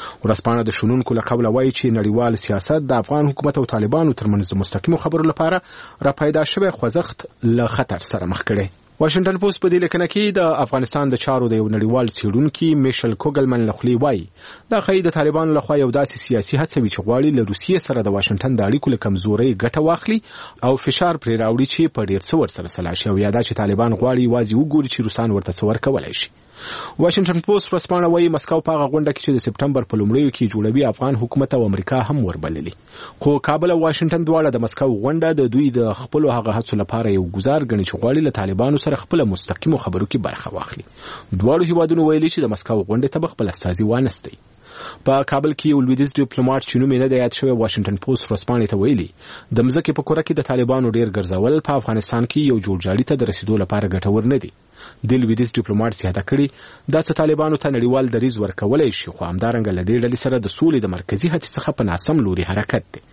ورځپاڼه د شنونکو له قبله وایي چې نړیوال سیاست د افغان حکومت او طالبانو ترمنځ د مستقیمو خبرو لپاره را پیدا شوی خوځښت له خطر سره مخ کړي. واشنگټن پوسټ په دې لیکنه کې د افغانستان د چارو د یو نړیوال څېړونکي میشل کوګلمن له خولې وایي دا ښایي د طالبانو لخوا یو داسې سیاسي هڅه وي چې غواړي له روسیې سره د واشنگټن د اړیکو له کمزورۍ ګټه واخلي او فشار پرې راوړي چې په ډېر څه ورسره سلا شي او یا دا چې طالبان غواړي یوازې وګوري چې روسان ورته څه ورکولی شي. واشنگټن پوسټ ورځپاڼه وایي مسکو په هغه غونډه کې چې د سپټمبر په لومړیو کې جوړوي افغان حکومت او امریکا هم وربللي، خو کابل او واشنگټن دواړه د مسکو غونډه د دوی د خپلو هغه هڅو لپاره یو ګزار ګڼي چې غواړي له طالبانو سره خپله مستقیمو خبرو کې برخه واخلي. دواړو هیوادونو ویلي چې د مسکو غونډې ته به خپل استازي وانستي. په کابل کې یو لویدیځ ډیپلوماټ چې نوم یې نه دی یاد شوی واشنگټن پوسټ ورځپاڼې ته ویلي د مځکې په کوره کې د طالبانو ډېر ګرځول په افغانستان کې یو جوړجاړي ته د رسیدو لپاره ګټور نه دي. د لویدیځ ډیپلوماټ زیاته کړي دا چې طالبانو ته نړیوال دریځ ورکولی شي، خو همدارنګه له دې ډلې سره د سولې د مرکزي هڅې څخه په ناسم لوري حرکت دی.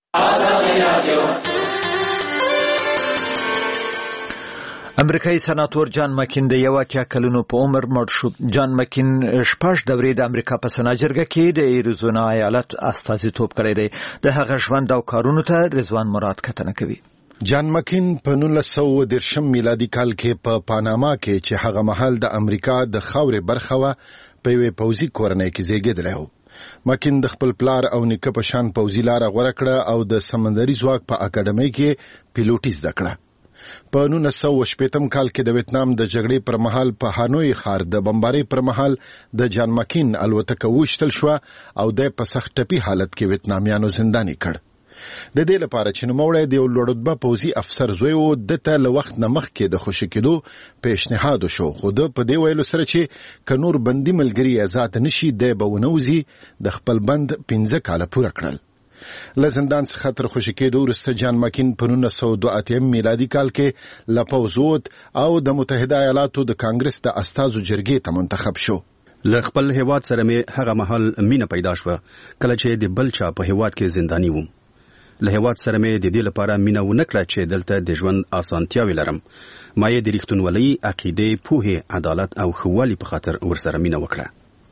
امریکایي سناتور جان مکین د 80 کلونو په عمر مړ شو. جان مکین 6 دورې د امریکا په سنا جرګه کې د ایریزونا ایالت استازیتوب کړی دی. د هغه ژوند او کارونو ته رضوان مراد کتنه کوي. جان مکین په 1930 میلادي کال کې په پاناما کې چې هغه مهال د امریکا د خاورې برخه وه په یوې پوځي کورنۍ کې زیږېدلی و. مکین د خپل پلار او نیکه په شان پوځي لاره غوره کړه او د سمندري ځواک په اکاډمۍ کې پیلوټي زده کړه. په 1980 کال کې د ویتنام د جګړې پر مهال په هانوی ښار د بمبارۍ پر مهال د جان مکین الوتکه وشتل شو او د په سخت ټپي حالت کې ویتنامیانو زنداني کړ. د دې لپاره چې نوموړی د یو لوړرتبه پوځي افسر زوی و، دته له وخت نه مخکې د خوشي کېدو پیشنهاد وشو، خو د په دې ویلو سره چې که نور بندي ملګري آزاد نشي دی به ونوځي د خپل بند 15 کاله پوره کړل. له زندان څخه تر خوشي کېدو وروسته جان مکین په 1982 میلادي کال کې له پوځ ووت او د متحده ایالاتو د کانګرس د استازو جرګې ته منتخب شو. له خپل هیواد سره مې هغه مهال مینه پیدا شوه کله چې د بل چا په هیواد کې زنداني وم. له هیواد سره مې د دې لپاره مینه ونه کړه چې دلته د ژوند اسانتیاوې لرم. ما یې د رښتونولۍ، عقیدې، پوهې، عدالت او ښهوالي په خاطر ورسره مینه وکړه.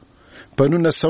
په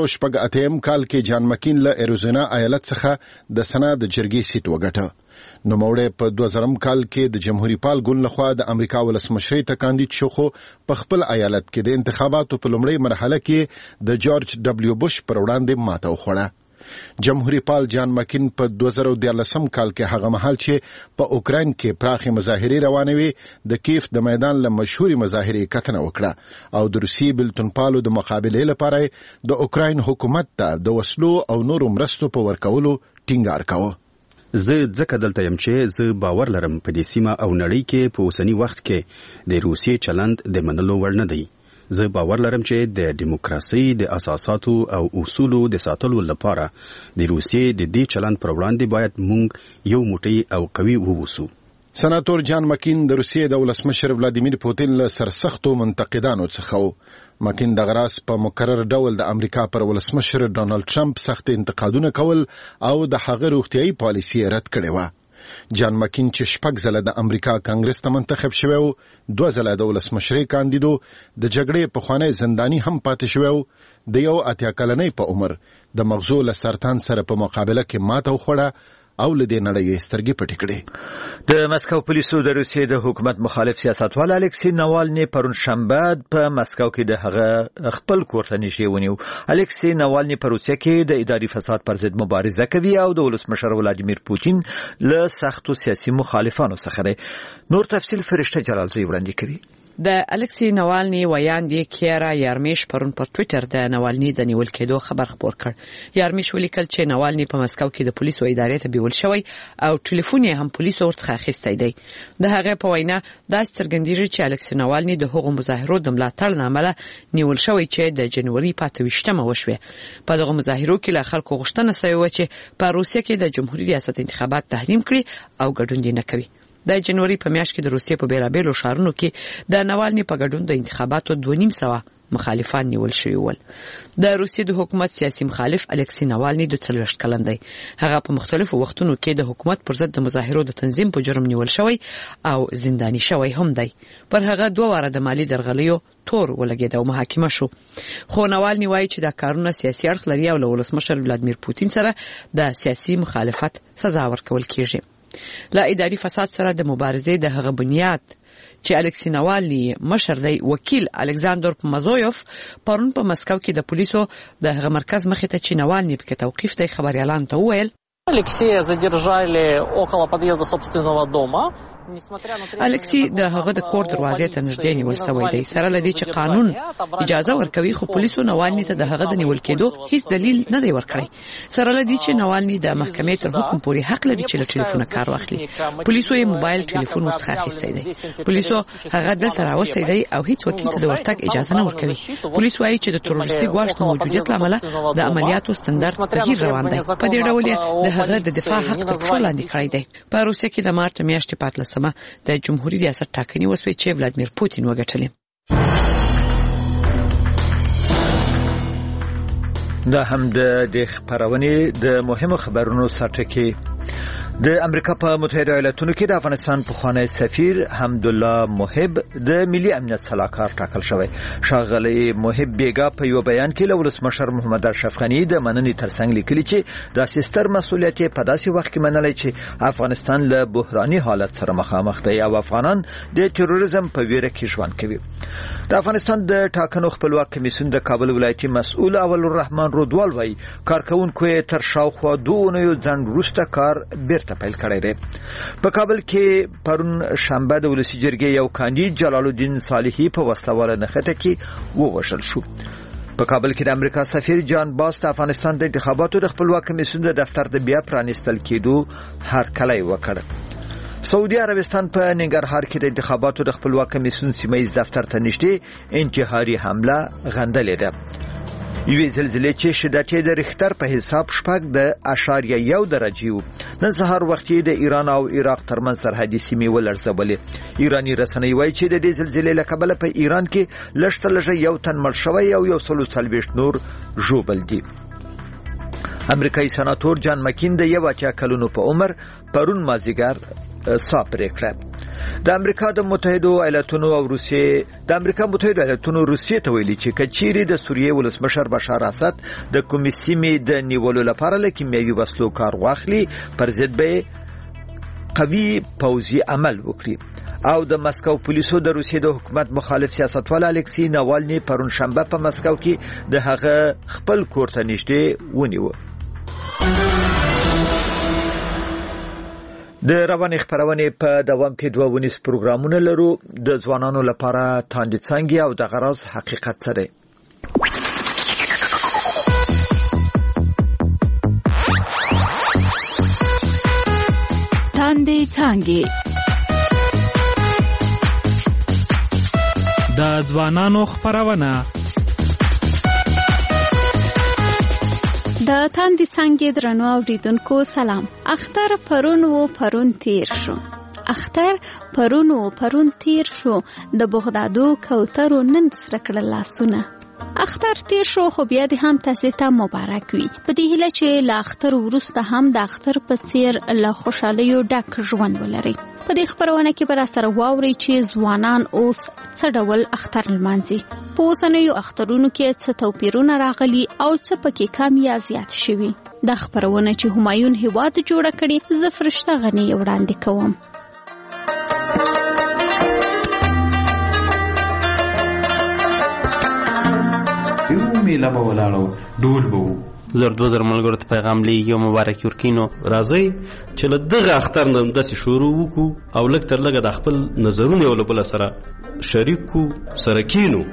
1980 کال کې جان مکین له ایریزونا ایالت څخه د سنا د جرګې سیټ وګټه. نوموړی په 2000 کال کې د جمهوریت پال ګوند لخوا د امریکا ولسمشرۍ ته کاندید شو، خو په خپل ایالت کې د انتخاباتو په لومړۍ مرحله کې د جورج ډبلیو بوش پر وړاندې ماته وخوړه. جمهوریت پال جان مکین په 2013 کال کې هغه مهال چې په اوکراین کې پراخې مظاهرې روانې وې د کیف د میدان له مشهوري مظاهرې کتنه وکړه او د روسي بلتونپالو د مقابلې لپاره د اوکراین حکومت ته د وسلو او نورو مرستو په ورکولو ټینګار کاوه. زه ځکه دلته یم چې زه باور لرم په دې سیمه او نړۍ کې په اوسني وخت کې د روسیې چلند د منلو وړ نه دی. زه باور لرم چې د دیموکراسي د اساساتو او اصولو د ساتلو لپاره د روسیې د دې چلند پر وړاندې باید موږ یو موټی او قوي ووسو. سناتور جان مکین د روسیې د ولسمشر ولادیمیر پوتین له سرسختو منتقدانو څخه و. مکین د غراس په مکرر ډول د امریکا پر ولسمشر ډونالد ټرمپ سخت انتقادونه کول او د هغه روغتیايي پالیسي رد کړې و. جان مکین چې 6 ځله د امریکا کانګرس ته منتخب شوی و، 2 ځله د ولسمشرۍ کاندیدو، د جګړې پخوانی زنداني هم پاتې شوی و، د 80 کلنۍ په عمر د مغزو له سرطان سره په مقابله کې ماته وخوړه او له دې نړۍ سترګې پټې کړې. د مسکو پولیسو د روسیې د حکومت مخالف سیاستوال الکسی ناوالني پرون شنبه په مسکو کې د هغه خپل کور ته نږدې ونیو. الکسی ناوالني په روسیه کې د اداري فساد پر ضد مبارزه کوي او د ولسمشر ولادیمیر پوتین له سختو سیاسي مخالفانو څخه دی. نور تفصیل فرشته جلالزی وړاندې کوي. د الکسی ناوالني ویاندې کیرا یارمیش پرون پر ټوئیټر د ناوالني د نیول کېدو خبر خپور کړ. یارمیش ولیکل چې ناوالني په مسکو کې د پولیسو ادارې ته بیول شوی او ټلیفون یې هم پولیسو ورڅخه اخیستی دی. د هغه په وینا دا څرګندېږي چې الکسی ناوالني د هغو مظاهرو د ملاتړ نه عمله نیول شوی چې د جنوري 28مه وشوه. په دغه مظاهرو کې له خلکو غوښتنه شوې و چې په روسیه کې د جمهوریت ریاست انتخابات تحریم کړي او ګډون نه کوي. د جنوري په میاشت کې د روسیې په بیلابیلو ښارونو کې د ناوالني په ګډون د انتخاباتو 2.5 مخالفان نیول شوي ول. د روسیې د حکومت سیاسي مخالف الکسی ناوالني د 40 کلن دی. هغه په مختلفو وختونو کې د حکومت پر ضد د مظاهرو د تنظیم په جرم نیول شوی او زنداني شوی هم دی. پر هغه 2 واره د مالی درغلیو تور ولګید او محاکمه شو. خو ناوالني وایي چې دا کارونه سیاسي اړخ لري او له ولسمشر ولادمیر پوتین سره د سیاسي مخالفت سزا ورکول کیږي. لا اداري فساد سره د مبارزې د هغه بنیاد چې الکسی ناوالني مشر دی وکیل الکساندر مازویوف پرون په مسکو کې د پولیسو د هغه مرکز مخې ته چې ناوالني په توقیف دی خبريالان ته وویل Алексея задержали около подъезда собственного дома. الکسی د هغه د کور دروازې ته نږدې نیول شوی دی. سره لدی چې قانون اجازه ورکوي خو پولیسو ناوالني ته د هغه د نیول کېدو هیڅ دلیل نه دی ورکړی. سره لدی چې ناوالني د محکمې تر حکم پورې حق لري چې له ټلیفون کار واخلي. پولیسو یې موبایل ټلیفون ورڅخه اخیستی دی. پولیسو هغه دلته راوستی دی او هیڅ وکیل ته د ورتګ اجازه نه ورکوي. پولیس وایي چې د تروریستي ګواښ د موجودیت لامل د عملیاتو ستاندرد بهیر روان دی. په دې ډول د هغه د دفاع حق تر پښو لاندې کړی دی. په روسیه کې د مارچ میاشتې 14 د جمهوریت ریاست ټاکنې وسوي چې ولادمیر پوتین وګټلې. دا هم د خبرونې د مهمو خبرونو سرټکی. د امریکا په متحده ایالاتونو کې د افغانستان پخوانی سفیر حمدالله محب د ملي امنیت صلاحکار ټاکل شوی. ښاغلی محب بیګا په یو بیان کې له ولسمشر محمد اشرف غني د مننې ترڅنګ لیکلي چې دا سیستر مسؤلیت په داسې وخت کې منلای چې افغانستان له بحراني حالت سره مخامخ دی او افغانان د تروریزم په ویره کې ژوند کوي. د افغانستان د ټاکنو خپلواک کمیسیون د کابل ولایتي مسؤل اول الرحمن رودوال وایي کارکونکو تر شاوخوا 2 اونیو ځنډ وروسته کار بیرته پیل کړی دی. په کابل کې پرون شنبه د ولسی جرګې یو کاندید جلال الدین صالحي په وسلواله نښته کې ووژل شو. په کابل کې د امریکا سفیر جان باس د افغانستان د انتخاباتو د خپلواک کمیسیون د دفتر د بیا پرانیستل کېدو هرکلی وکړ. سعودي عربستان په ننګرهار کې د انتخاباتو د خپلواک کمیسیون سیمه‌ییز دفتر ته نږدې انتحاري حمله غندلې ده. یوې زلزلې چې شدت یې د ریختر په حساب 6.1 درجه و. نن سهار وخت د ایران او عراق ترمنځ سرحدي سیمې ولړزولې. ایرانی رسنۍ وایي چې د دې زلزلې له کبله په ایران کې لږ یو تن مړ شوی او 140 نور ژوبل دي. امریکایي سناتور جان مکین د 80 کلونو په عمر پرون مازیګر صاحب پریکړه. د امریکا متحده ایالاتونو روسیې ته ویلي چې کچيري د سوریې ولسمشر بشار اسد د کومې سیمې د نیولو لپاره له کیمیاوي وسلو کار واخلي پر ضد به قوي پوځي عمل وکړي. او د مسکو پولیسو د روسیې د حکومت مخالف سیاستوال الکسی ناوالني پرون شنبه په مسکو کې د هغه خپل کور ته نږدې ونیو. د رواني خبرونه په دوام کې 2 ونیس پروګرامونه لرو. د ځوانانو لپاره تاندې څنګه او د غراز حقیقت سره تاندې څنګه د ځوانانو خبرونه. د تاندې څنګه درنو اوریدونکو سلام. اختر پرون تیر شو. د بغدادو کوترو نن سره کړل لاسونه. اختر تیر شو خو بیا د هم تاسو ته مبارک وي. په دې هیله چې لا اختر ورسته هم د اختر په څیر له خوشالیو ډک ژوند ولري. په دې خبرونه کې به سره واوري چې ځوانان اوس څه ډول اختر لمانځي. په اوسنیو اخترونو کې څه توپیرونه راغلي او څه پکې کم یا زیات شوي. د خبرونه چې همایون هیواد جوړ کړي زه فرشته غنی وړاندې کوم. میله به ولاړو ډول به زر 2000 ملګرو ته پیغام لیږي او مبارکي ورکینو. راځي چې له دغه اختر نه داسې شروع وکړو او لږ تر لږه د خپل نظرونه یو له بل سره شریک کو سره کینو.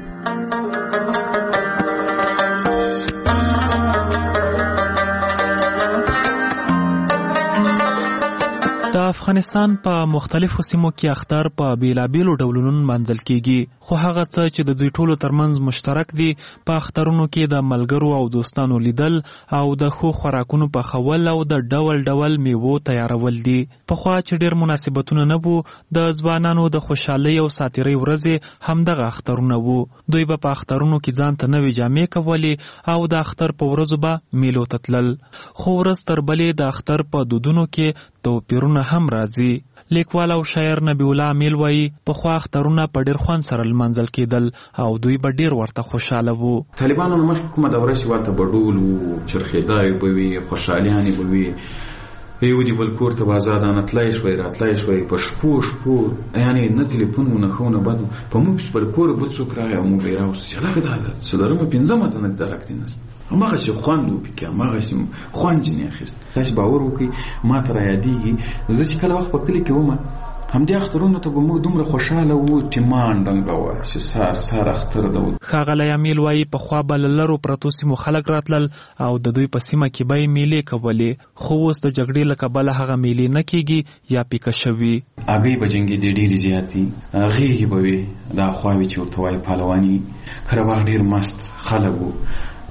د د افغانستان په مختلفو سیمو کې اختر په بیلابیلو ډولونو منځل کیږي، خو هغه څه چې د دوی ټولو ترمنځ مشترک دي په اخترونو کې د ملګرو او دوستانو لیدل او د ښو خوراکونو پخول او د ډول ډول میوو تیارول دي. پخوا چې ډېر مناسبتونه نه وو، د ځوانانو د خوشحالۍ او ساتیرۍ ورځې همدغه اخترونه وو. دوی به په اخترونو کې ځان ته نوې جامې کولې او د اختر په ورځو به میلو ته تلل. خو ورځ تر بلې د اختر په دودونو کې توپیرونه هم راځي. لیکوال او شاعر نبی الله امیل وایي پخوا اخترونه په ډېر خوند سره لمانځل کېدل او دوی به ډېر ورته خوشحاله وو. طالبانو نه مخکې کومه دوره چې ورته به ډول وو، چرخېدای به وي، خوشحالیانې به وي، یو دي بل کور ته به ازادانه تلای شوی راتلای شوی په شپو یعنې نه تلیفون و نه ښه و نه بد و. په موږ په کوره به څوک راغی او موږ به یې راوستو چې هلکه دا څلورمه پنځمه ته نه درک دی نست هماغسې خوند وپکې، هماغسې خوند ځینې اخیست. تاسې باور وکړئ ما ته رایادېږي زه چې کله وخت په کلي کې وم همدې اخترونو ته به موږ دومره خوشحاله وو چې مان ډنګوه چې سار اختر ده. ښاغلی امیل وایي پخوا به له لرو پرتو سیمو خلک راتلل او د دوی په سیمه کې به یې میلې کولې، خو اوس د جګړې له کبله هغه میلې نه کېږي یا پیکه شوي. هګۍ به جنګېدې ډېرې زیاتې، غېږې به وې دا خواوې چې ورته وایي پهلواني. کله وخت ډېر مست خلک وو،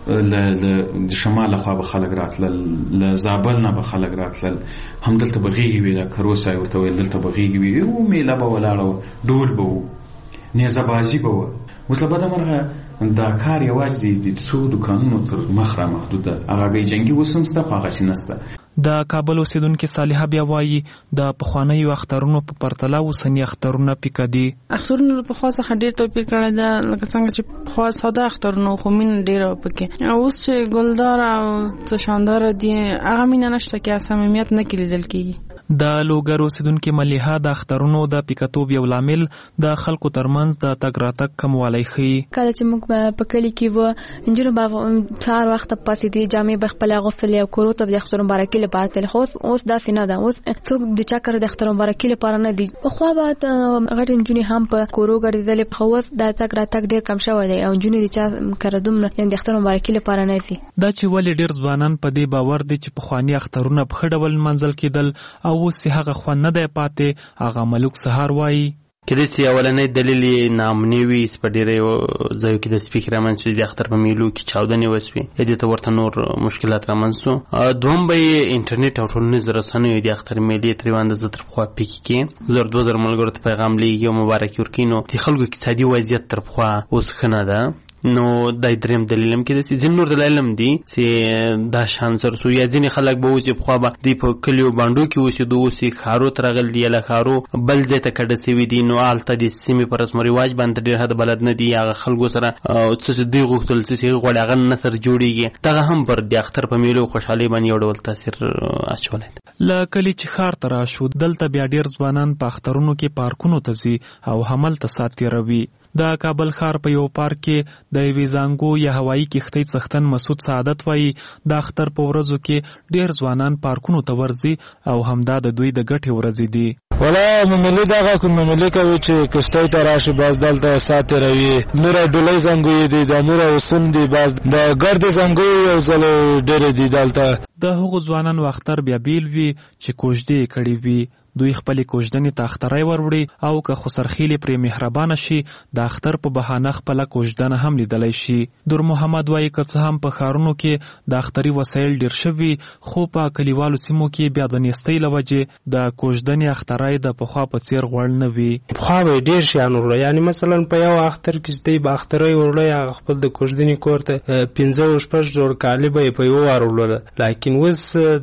له شمال خوا به خلک راتلل، له زابل نه به خلک راتلل، همدلته به غېږې وې، دا کروسه یې ورته ویل، دلته به غېږې وې، و میله به ولاړه وه، ډول به و، نیزه بازي به وه. اوس له بده مرغه دا کار یوازې د څو دوکانونو تر مخ را محدود ده. هغه هګۍ جنګي اوس هم شته خو هغسې نشته. د کابل اوسیدونکې صالحه بیا وایي د پخوانیو اخترونو په پرتله اوسني اخترونه پیکه دي. اخترونه له پخوا څخه ډېر توپیر کړی ده، لکه څنګه چې پخوا ساده اخترونه خو مینه ډېره وه پکې. اوس چې ګلدار او څه شانداره دي هغه مینه نشته کې، صمیمیت نه کې لیدل کېږي. د لوګر اوسیدونکې ملیحه د اخترونو د پیکتوب یو لامل د خلکو ترمنځ د تګ راتګ کموالی ښیي. کله چې موږ په کلي کې وو نجونو به سهار وخته پاڅېدې، جامې به خپلې اغوستلې او کورو ته به د اختر مبارکي لپاره تللې. خو اوس داسې نه ده، اوس څوک د چا کره د اختر مبارکي لپاره نه دي. پخوا به غټې نجونې هم په کورو ګرځېدلې، خو اوس د تګ راتګ ډېر کم شوی دی او نجونې د چا کره دومره یعنې د اختر مبارکي لپاره نه ځي. دا چې ولې ډېر ځوانان په دې باور دي چې پخواني اخترونه په ښه ډول لمانځل کېدل او اوس یې هغه خوند نه دی پاتې. هغه ملوک سهار وایي کله چې اولنۍ دلیل یې ناامني وي، په ډېرو ځایو کې داسې فکر رامنځته شو د اختر په میلو کې چاودنې وسوې، دې ته ورته نور مشکلات رامنځته شو. دوهم به یې انټرنیټ او ټولنیزو رسنیو د اختر میلې ترې اندازه تر پخوا پیکې کې 2000 ملګرو ته پیغام لیږي او مبارکي ورکوي. نو د خلکو اقتصادي وضعیت تر پخوا اوس ښه نه ده. نو دا دریم دلیل هم کې داسې ځینې نور دلایل هم دي چې دا شان سر سو، یا ځینې خلک به اوس پخوا به دوی په کلیو بانډو کې اوسېدو، اوس یې ښارو ته راغلي دي یا له ښارو بل ځای ته کډه سوي دي. نو هلته د سیمې په رسم و رواج باندې ډېر حد بلد نه دي، هغه خلکو سره څه چې دوی غوښتل څه چې غواړي هغه نه سره جوړېږي. دغه هم پر د اختر په میلو خوشحالۍ باندې یو ډول تاثیر اچولی دی. له کلي چې ښار ته راشو دلته بیا ډېر ځوانان په اخترونو کې پارکونو ته ځي او هملته ساعت تېروي. د کابل ښار په یو پارک کې د یوې زانګو یا هوایي کښتۍ څښتن مسعود سعادت وایي د اختر په ورځو کې ډېر ځوانان پارکونو ته ورځي او همدا د دوی د ګټې ورځې دي. ولا مملي دغه کوم مملي کوي چې کښتۍ ته راشي باز دلته ساعت تېروي. نوره ډولۍ زانګویې دي، د نوره اوسون دي، باز د ګردې زانګویې یو ځل ډېرې دي دلته. د هغو ځوانانو اختر بیا بیل وي چې کوژدې یې کړې وي. دوی خپلې کوژدنې ته اختری وروړي او که خسرخیلې پرې مهربانه شي د اختر په بهانه خپله کوژدنه هم لیدلی شي. دور محمد وایي که څه هم په ښارونو کې د اختري وسایل ډېر شوي، خو په کلیوالو سیمو کې بیا د نیستۍ له وجې د کوژدنې اختری د پخوا په څېر غوړ نه وي. پخوا به یې ډېر شیان وروړی، یعنې مثلا په یو اختر کې چې دی به اختری وروړی، هغه خپل د کوژدنې کور ته 5-6 جوړ کالي به یې په یو وار وروړله. لیکن اوس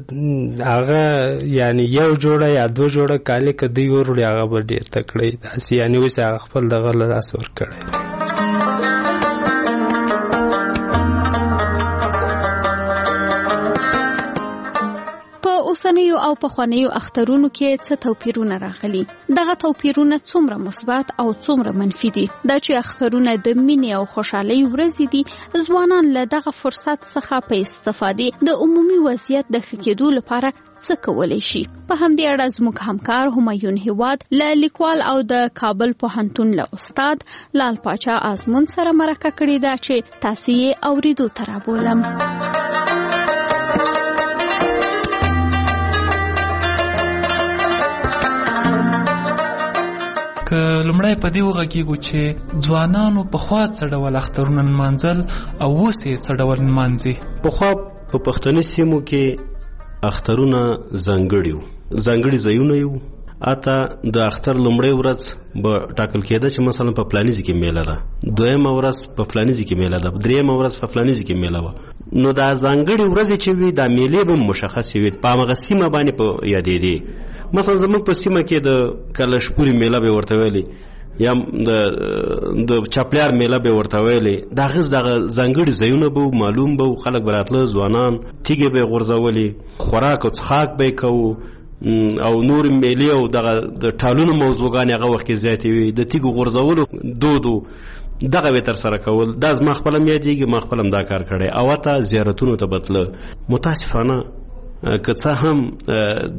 هغه یعنې یو جوړه یا 2 جوړه کالی که دوی وروړي هغه به ډېر تکړی داسې، یعنې اوس هغه خپل دغه له لاسه ورکړی. اوسنیو او پخوانیو اخترونو کې څه توپیرونه راغلي؟ دغه توپیرونه څومره مثبت او څومره منفي دي؟ دا چې اخترونه د مینې او خوشحالۍ ورځې دي، ځوانان له دغه فرصت څخه په استفادې د عمومي وضعیت د ښه کېدو لپاره څه کولی شي؟ په همدې اړه زموږ همکار همایون هیواد له لیکوال او د کابل پوهنتون له استاد لال پاچا آزمون سره مرکه کړې ده چې تاسې یې اورېدو ته رابولم. که لومړی په دې وغږیږو چې ځوانانو پخوا څه ډول اخترونه نمانځل او اوس یې څه ډول نمانځي. پخوا په پښتني سیمو کې اخترونه ځانګړي ځایونه یو. اته د اختر لومړی ورځ به ټاکل کېده چې مثلا په فلاني ځای کې میله ده، دویمه ورځ په فلاني ځای کې میله ده، دریمه ورځ په فلاني ځای کې میله وه. نو دا ځانګړې ورځې چې وي دا میلې به مشخصې وي، په همغه سیمه باندې په یادېدې. مثلا زموږ په سیمه کې د کلشپورې میله به ورته ویلې یا د چاپلیار میله به ورته ویلې. دغه ځانګړي ځایونه به معلوم به، خلک به راتله، ځوانان تیږې به یې غورځولې، خوراک او څښاک به یې کوو او نور میلې او د ټالونو موضوعګانې هغه وخت کې زیاتې وي. د تیږو غورځولو دودو دغه به تر سره کول. دا زما خپله م یادېږي، ما خپله هم دا کار کړی. او ته زیارتونو ته بتله. متاسفانه که څه هم د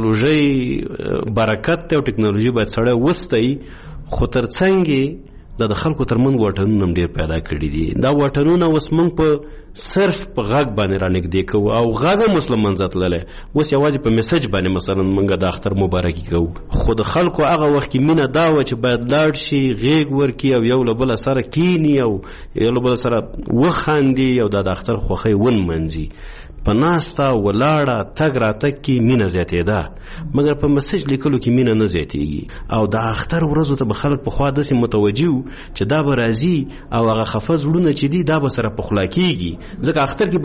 ټکنالوژۍ برکت دی او ټکنالوژي باید سړی وستایي، خو تر څنګ د خلکو ترمنځ واټنونه هم ډېر پیدا کړي دي. دا واټنونه اوس موږ په صرف په غږ باندې رانږدې کوو او غږ هم اوس له منځه تللی. اوس یوازې په میسج باندې مثلا موږ د اختر مبارکي کوو، خو د خلکو هغه وخت کې مینه دا وه چې باید لاړ شي، غېږ ورکړي او یو له بله سره کیني او یو له بله سره وخاندي او د اختر خوښۍ ونمنځي. په ناسته ولاړه تګ راتګ کې مینه زیاتېده، مګر په میسج لیکلو کې مینه نه زیاتېږي. او د اختر ورځو ته به خلک پخوا داسې متوجه وو چې دا به راځي او هغه خفه زړونه چې دي دا به سره پخلا کېږي. ځکه اختر کې به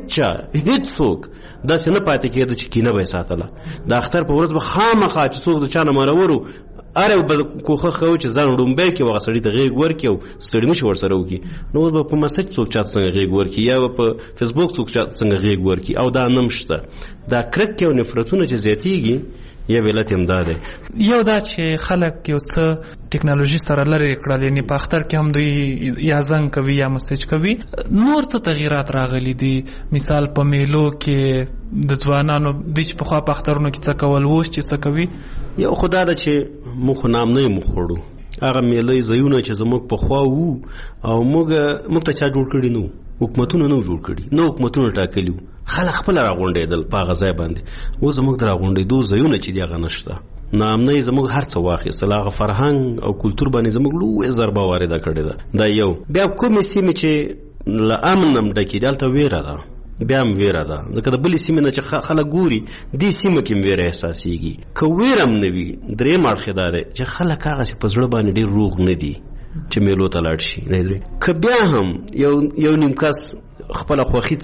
هېڅ څوک داسې نه پاتې کېده چې کینه به یې ساتله. د اختر په ورځ به خامخا چې څوک د چا نه مرور و اره به کوښښ کوو چې ځان ړومبی کړي او هغه سړي ته غېږ ورکړي او ستړي نه شي ورسره وکړي. نو اوس به په میسج څوک چاته څنګه غېږ ورکړي یا به په فیسبوک څوک چاته څنګه غېږ ورکړي، او دا نم شته. دا کرکې او نفرتونه چې زیاتېږي یو علت هم دا دی. یو دا چې خلک یو څه ټکنالوژي سره لرې کړل، یعنې په اختر کې هم دوی یا زنګ کوي یا میسج کوي. نور څه تغییرات راغلي دي؟ مثال په میلو کې د ځوانانو دوی چې پخوا په اخترونو کې څه کول، اوس چې څه کوي. یو خو دا ده چې موږ خو نام نه یې مخوړو. هغه میلې ځایونه چې زموږ پخوا وو او موږ ته چا جوړ کړي نه وو، حکومتونه نه جوړ کړي، نه حکومتونه ټاکلي وو، خلک خپله راغونډېدل په هغه ځای باندې. اوس زموږ د راغونډېدو ځایونه چې دي هغه نشته. نامنۍ زموږ هر څه واخیستل، هغه فرهنګ او کلتور باندې زموږ لویه ضربه وارده کړې ده. دا یو. بیا کومې سیمې چې له امن نه ډکې دي هلته ویره ده، بیا هم ویره ده. ځکه د بلې سیمې نه چې خلک ګوري دې سیمه کې هم ویره احساسېږي. که ویره هم نه وي، درېیم اړخ یې دا دی چې خلک هغسې په زړه باندې ډېر روغ نه دي چې میلو ته لاړ شي. که بیا هم یو نیم کس خپله خوښي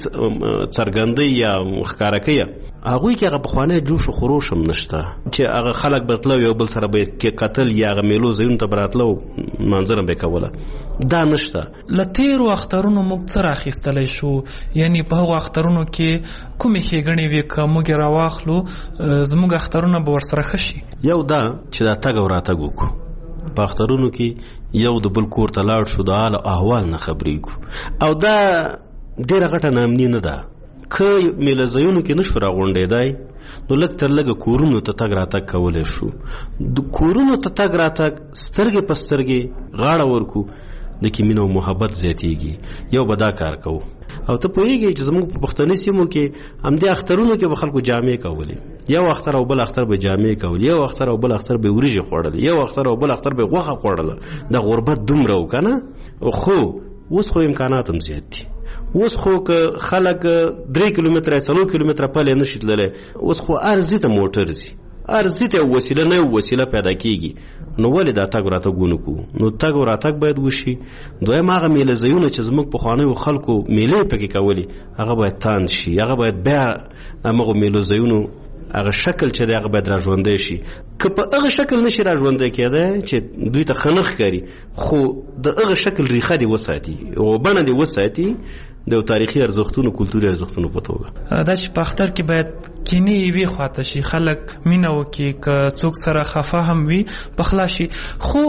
څرګندوي یا ښکاره کوي، هغوی کې هغه پخوانی جوش و خروش هم نشته چې هغه خلک به تله یو بل سره به یې کتل یا هغه میلو ځایونو ته به راتله او منظره به یې کوله. دا نشته. له تېرو اخترونو موږ څه راخیستلی شو؟ یعنې په هغو اخترونو کې کومې ښېګڼې وې که موږ یې راواخلو زموږ اخترونه به ورسره ښه شي؟ یو دا چې دا تګ او راتګ وکړو. په اخترونو کې یو د بل کور ته لاړ شو، د حال او احوال نه خبرېږو. او دا ډېره غټه ناامني نه ده. که میله ځایونو کې نه شو راغونډېدی نو لږ تر لږه کورونو ته تګ راتګ کولی شو. د کورونو ته تګ راتګ سترګې په سترګې غاړه ورکو، د کې مینه او محبت زیاتېږي. یو به دا کار کوو. او ته پوهېږې چې زموږ په پښتني سیمو کې همدې اخترونو کې به خلکو جامې کولې. یو اختر او بل اختر به جامې کولې، یو اختر او بل اختر به وریژې خوړلې، یو اختر او بل اختر به غوښه خوړله. د غربت دومره و که نه؟ خو اوس خو امکانات هم زیات دي. اوس خو که خلک 3 کیلومتره 4 کیلومتره پلی نه شي تللی، اوس خو ارزي ته موټر ځي، ارزي ته وسیله نه وسیله پیدا کېږي. نو ولې دا تګ راتګ ونه کوو؟ نو تګ او راتګ باید وشي. دویم هغه میله ځایونه چې زموږ پخوانیو خلکو میلې پکې کولې هغه باید تاند شي، هغه باید بیا همغو میلو ځایونو هغه شکل چې دی هغه باید راژوندی شي. که په هغه شکل نشي راژوندی کېدی چې دوی ته ښه نه ښکاري، خو د هغه شکل ریښه دې وساتي او بڼه دې وساتي د یو تاریخي ارزښتونو کلتوري ارزښتونو په توګه. دا چې په اختر کې باید کینې یوې خواته شي، خلک مینه وکړي، که څوک سره خفه هم وي پخلا شي. خو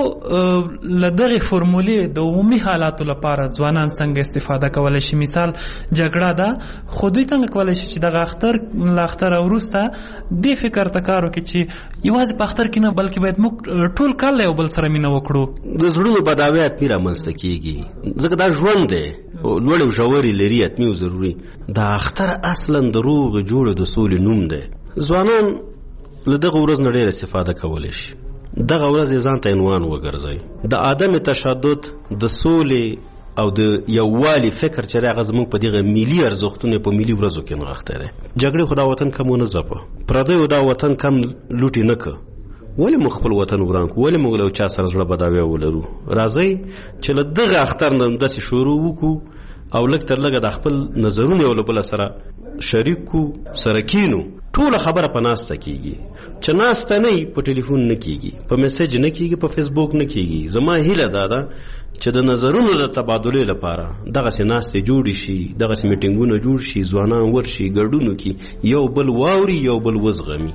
له دغې فورمولې د عمومي حالاتو لپاره ځوانان څنګه استفاده کولی شي؟ مثال جګړه ده، خو دوی څنګه کولی شي چې دغه اختر له اختره وروسته دې فکر ته کار وکړي چې یوازې په اختر کې نه بلکې باید موږ ټول کال یو بل سره مینه وکړو. د زړونو بداوی حتمي رامنځته کېږي، ځکه دا ژوند دی، لوړې او ژورې لري، حتمي او ضروري. دا اختر اصلا د روغې جوړې د سولې نوم دی. ځوانان له دغه ورځ نه ډېر استفاده کولی شي. دغه ورځ ځان ته عنوان وګرځي د عدم تشدد د سولې او د یووالي فکر چې هغه زموږ په دغه ملي ارزښتونو په ملي ورځو کې نغښتی دی. جګړې خو دا وطن کم ونه ځپه، پردیو دا وطن کم لوټې نه که. ولې موږ خپل وطن وران کړو؟ ولې موږ له چا سره زړه بداوی ولرو؟ راځئ چې له دغه اختر نه داسې شروع وکړو او لږ تر لږه د خپل نظرونه یو له بله سره شریک کړو، سره کینو. ټوله خبره په ناسته کیږي، چې ناسته نه وي په ټلیفون نه کیږي، په میسج نه کیږي، په فیسبوک نه کیږي. زما هیله دا ده چې د نظرونو د تبادلې لپاره دغسې ناستې جوړې شي، دغسې میټینګونه جوړ شي، ځوانان ورشي ګډونو کې یو بل واوري، یو بل وزغمي.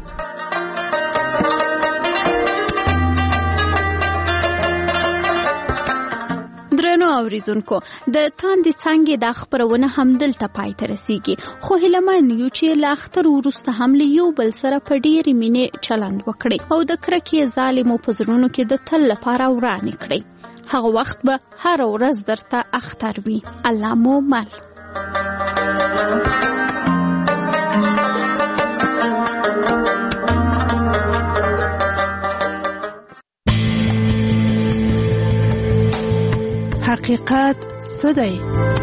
درنو اوریدونکو، د تاندې څانګې د خبرونه هم دلته پای ته رسیږي، خو هیلهمن یو چې له اختر وروسته هم له یو بل سره په ډېرې مینې چلند وکړي او د کرکې ظالمو په زړونو کې د تل لپاره ورانې کړي. هغه وخت به هر ورځ درته اختر وي. الله مو مل. حقیقت څه دی؟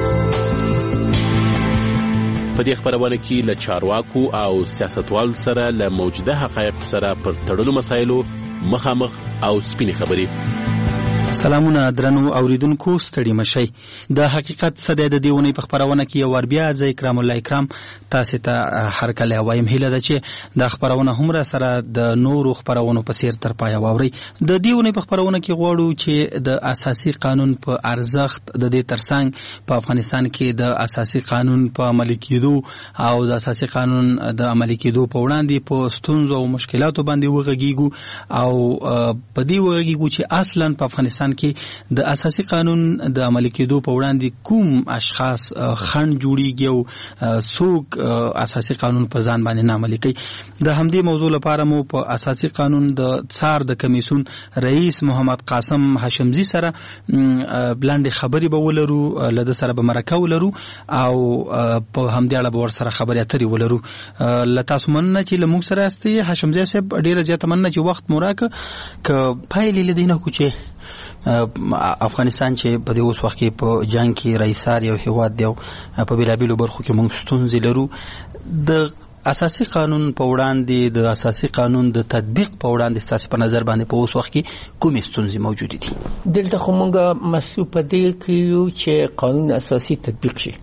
په دې خبرونه کې له چارواکو او سیاستوالو سره له موجوده حقایقو سره پر تړلو مسایلو مخامخ او سپینې خبرې. سلامونه درنو اوریدونکو، ستړي مشئ. د حقیقت څه دی د دې اونۍ په خبرونه کې یو ور بیا زه اکرام الله اکرام تاسو ته هر کله وایم هیله ده چې د خبرونه هم را سره د نورو خبرونو په څیر تر پایه واوري. د دې اونۍ په خبرونه کې غواړو چې د اساسي قانون په ارزښت د دې ترڅنګ په افغانستان کې د اساسي قانون په عملي کېدو او د اساسي قانون د عملي کېدو په وړاندې په ستونزو او مشکلاتو باندې وغږیږو او په دې وغږیږو چې اصلا په افغانستان کې د اساسي قانون د عملي کېدو په وړاندې کوم اشخاص خنډ جوړیږي او څوک اساسي قانون په ځان باندې نه عملي کوي. د همدې موضوع لپاره مو په اساسي قانون د څار د کمیسیون رئیس محمد قاسم هاشمزي سره بلند خبري به ولرو، له سره به مرکه ولرو او په همدې اړه به ور سره خبرې اترې ولرو. له تاسو مننه چې له موږ سره یاستئ. هاشمزي صاحب ډیره زیاته مننه چې وخت مو راکړ. که پایلې لیدنه کو چې افغانستان چې په دې اوس وخت کې په جنگ کې رئیسار یو هیواد دی او په بیلابیلو برخو کې موږ ستونزې لرو، د اساسي قانون په وړاندې د اساسي قانون د تطبیق په وړاندې ستاسو په نظر باندې په اوس وخت کې کومې ستونزې موجودې دي؟ دلته خو موږ مسؤل په دې کې یو چې قانون اساسي تطبیق شي.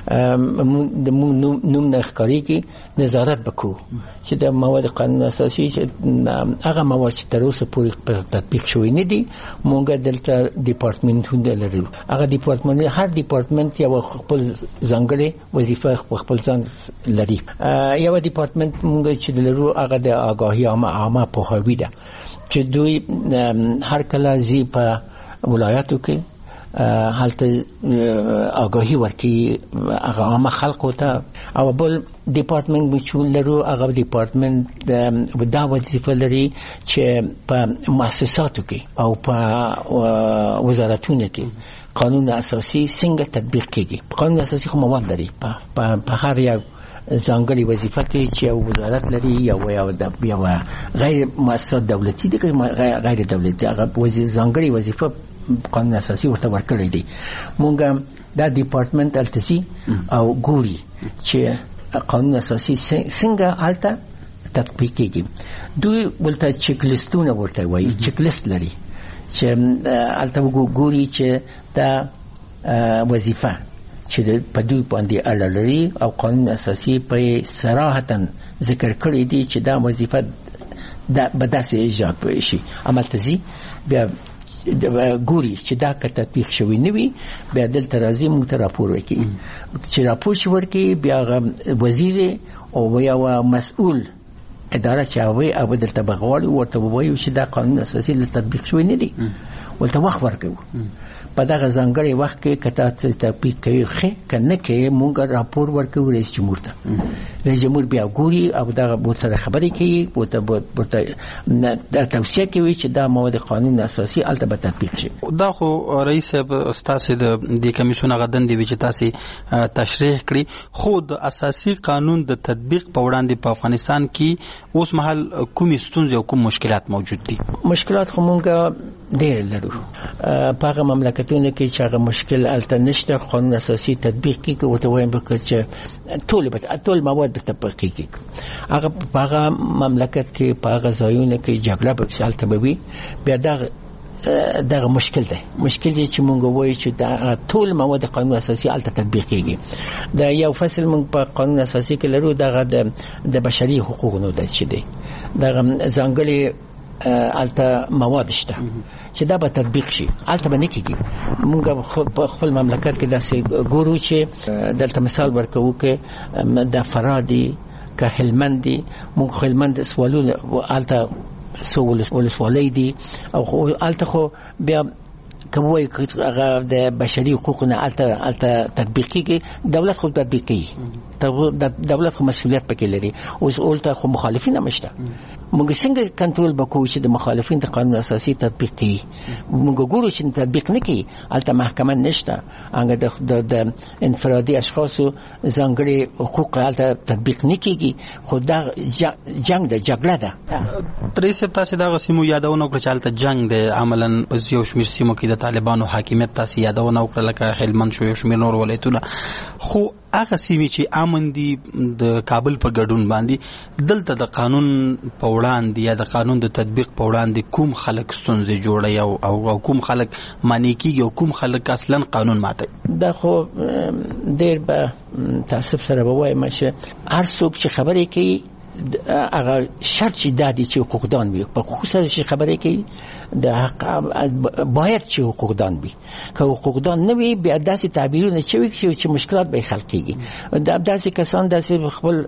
د نوم نه ښکارېږي نظارت وکړو چې د مواد قانون اساسي چې هغه مواد چې تر اوسه پورې په تطبیق شوی نه دي. موږ دلته ډیپارټمنټونه لرو. هغه ډیپارټمنټ هر ډیپارټمنټ یو خپل ځانګړې وظیفه خپل ځان لري. یو ډیپارټمنټ موږ چې لرو هغه د آگاهی عامه پوهاوی ده چې دوی هر کله زی په ولایاتو کې حالته آگاهی ورکی هغه عامه خلکو ته. او بل ډیپارټمنټ چې لرو هغه ډیپارټمنټ دا وظیفه لري چې په مؤسساتو کې او په وزارتونو کې قانون اساسي څنګه تطبیق کیږي. قانون اساسي خو مواد لري په هر یو ځانګړي وظیفه کې چې یو وزارت لري یا غیر مؤسسات دولتي دي غیر دولتي هغه ځانګړي وظیفه قانون اساسي ورته ورکړی دی. مونږ دا ډیپارټمنټ التزي او ګوري چې قانون اساسي څنګه حالته تطبیق کیږي. دوی ولته چیک لیستونه ورته وایي، چیک لیست لري چې حالته ګوري چې دا وظیفه چې په دوی باندې اړه لري او قانون اساسي په صراحتا ذکر کړی دی چې دا وظیفه به داسې اجرا شي. عملتزي بیا ګوري چې دا که تطبیق شوی نه وي بیا دلته راځي موږ ته راپور ورکوي. چې راپور شي ورکوي بیا وزیر او یا مسؤول اداره چې هغه دلته بغواړي ورته ووایي چې دا قانون اساسي له تطبیق شوی نه دی، ولته وخت ورکوي. په دغه ځانګړي وخت کې کته تطبیق کوي کنه کې مونږ راپور ورکوو رئیس جمهور ته. رئیس جمهور بیا ګوري او دغه بو سره خبرې کوي بوته توصیه کوي چې دا مواد قانون اساسي الته به تطبیق شي. دا خو رئیس استاد د کمیسیون غدن دی چې تاسو تشریح کړی خو د اساسي قانون د تطبیق په وړاندې په افغانستان کې اوس مهال کومې ستونزې او کوم مشکلات موجود دي؟ مشکلات خو مونږ ډېر لرو په هغه مملکتونو کې چې هغه مشکل الته نشته قانون اساسي تطبیق کیږي او ته وایم چې ټول مواد به تطبیق کیږي. هغه په هغه مملکت کې په هغه ځایونو کې جګړه به شالته به بیا دغه مشکل دی چې مونږ وایو چې دا ټول مواد قانون اساسي الته تطبیق کیږي. دا یو فصل مونږ په قانون اساسي کې لرو دغه د بشري حقوقو د چې دی دغه ځانګړي الته مواد شته چې دا به تطبیق شي الته به نه کیږي. مونږ په خپل مملکت کې داسې ګورو چې دلته مثال ورکوو کې د فرادي که هلمندي مونږ هلمند سوالونه الته ولسوالۍ دي او الته خو بیا کوموي هغه د بشري حقوقونه الته تطبیق کیږي. دولت خو تطبیق کوي دولت خو مسؤلیت پکې لري اوس الته خو مخالفین مشته. موږ څنګه کنټرول وکړو چې د مخالفین د قانون اساسي تطبیق کوي؟ موږ ګورو چې تطبیق نه کوي الته محکمه نشته هغه د انفرادي اشخاصو ځانګړي حقوق الته تطبیق نه کیږي. خو دا جنگ ده جګړه ده. ترې تاسو دا غسیمو یادونه کړل چې الته جنگ ده عملاً په یو شمېر سیمو کې د طالبانو حاکمیت تاسو یادونه وکړه لکه هلمند شو یو شمېر نور ولایتونه. خو هغه سیمې چې امن دي د کابل په ګډون باندې دلته د قانون په وړاندې یا د قانون د تطبیق په وړاندې کوم خلک ستونزې جوړي او کوم خلک معنی کیږي او کوم خلک اصلا قانون ماتي؟ دا خو ډېر به تاسف سره وایم چې هر څوک چې خبرې کوي هغه شرط چې دادی چې حقوقدان وي په خصوصا چې خبرې کوي د حق باید چې حقوقدان وي. که حقوقدان نه وي بیا داسې تعبیرونه چې مشکلات به خلق کیږي. داسې کسان داسې خپل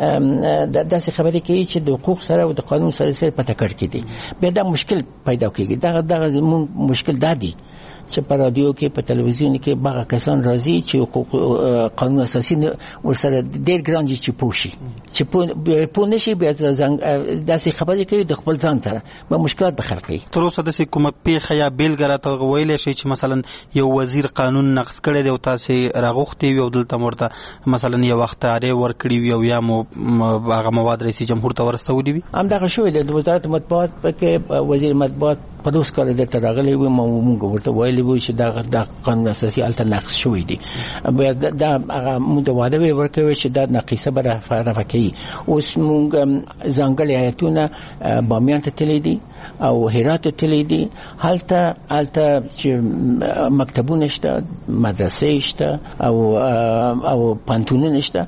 داسې خبرې کوي چې د حقوق سره او د قانون سره په ټکر کې دي بیا دا مشکل پیدا کیږي. دغه مشکل دادی چې په رادیو کې په تلویزیون کې باغ کسان راځي چې قانون اساسي ورسره ډېر ګران دي چې پوښي چې په نشي بیا داسې خبرې کوي د خپل ځان سره به مشکلات به خلق کوي. تر اوسه داسې کومه پیښه یا بیلګه راته ویلی شي چې مثلا یو وزیر قانون نقض کړی دی او تاسې راغوښتي وي او دلته ورته مثلا یو اختیاري ورکړي وي او یا مو هغه مواد رئیس جمهور ته ورسولي وي؟ همدغه شوی دی. د وزارت مطبوعات پکې وزیر مطبوعات په اوس کال دلته راغلی وي مونږ ورته ویلي وو چې دا قانون اساسي الته نقض شوی دی. دا هغه مونږ واده ورکوي چې دا نقیصه به رفع کوي. اوس مونږ ځانګړي هیئتونه بامیان ته تللي دي او هرات ته تللي دي. هلته چې مکتبونه شته مدرسې شته او پانتونونه شته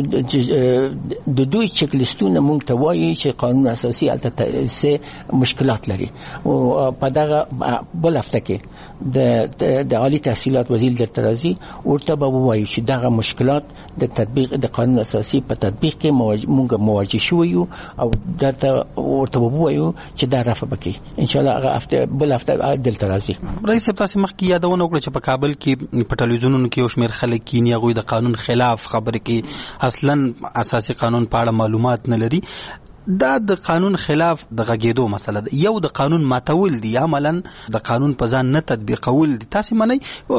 د دوی چک لیستونه مونږ ته وایي چې قانون اساسي الته سه مشکلات لري. او په دغه بل هفته کې د عالی تحصیلات وزیر درته راځي ورته به ووایو چې دغه مشکلات د تطبیق د قانون اساسي په تطبیق کې مونږ مواجه شو یو او درته ورته ووایو چې دا رفع وکړي ان شاء الله هغه هفته بل هفته دلته راځي. رئیس تاسو مخکې یادونه وکړه چې په کابل کې په ټلویزیونونو کې یو شمېر خلک کینی هغوی د قانون خلاف خبرې کوي اصلا اساسي قانون په اړه معلومات نه لري. دا د قانون خلاف د غږېدو مسله ده. یو د قانون ماتول دي عملاً د قانون په ځان نه تطبیقول دي. تاسو منئ